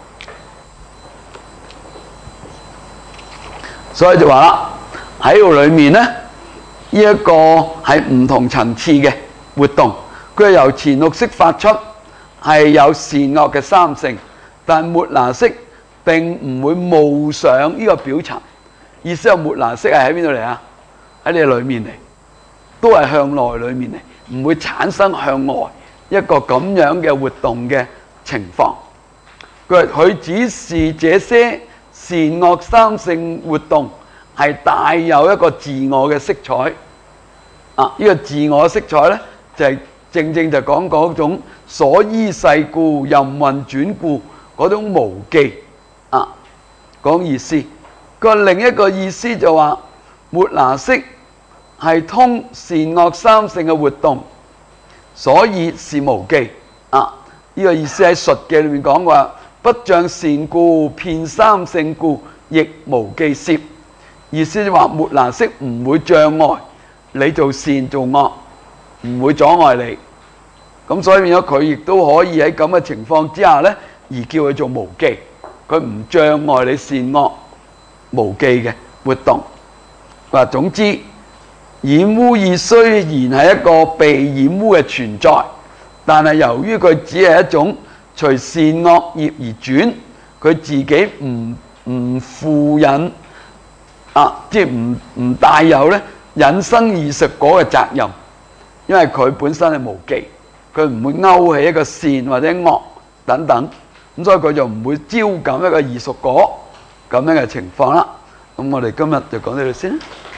所以就話啦，喺度裏面咧，呢一個係唔同層次嘅活動，佢係由前六識發出，係有善惡嘅三性，但末那識並唔會冒上呢個表層。意思係末那識係喺邊度嚟啊？喺你裏面嚟，都係向內裏面嚟，唔會產生向外一個咁樣嘅活動嘅情況。佢只是這些善惡三性活動係帶有一個自我嘅色彩啊！呢個自我色彩咧，就係正正就講嗰種所依世故、任運轉故嗰種無記啊，講意思。個另一個意思就話末那識係通善惡三性嘅活動，所以是無記啊！呢個意思喺述記裏面講話。不障善故，遍三性故，亦無記攝。意思就話末那識唔會障礙你做善做惡，唔會阻礙你。咁所以變咗佢亦都可以喺咁嘅情況之下咧，而叫佢做無記。佢唔障礙你善惡無記嘅活動。話總之，染污意雖然係一個被染污嘅存在，但係由於佢只係一種隨善惡業而轉，佢自己唔負引啊，即係唔帶有咧引生異熟果嘅責任，因為佢本身係無記，佢唔會勾起一個善或者惡等等，咁所以佢就唔會招感一個異熟果咁樣嘅情況啦。咁我哋今日就講到呢度先啦。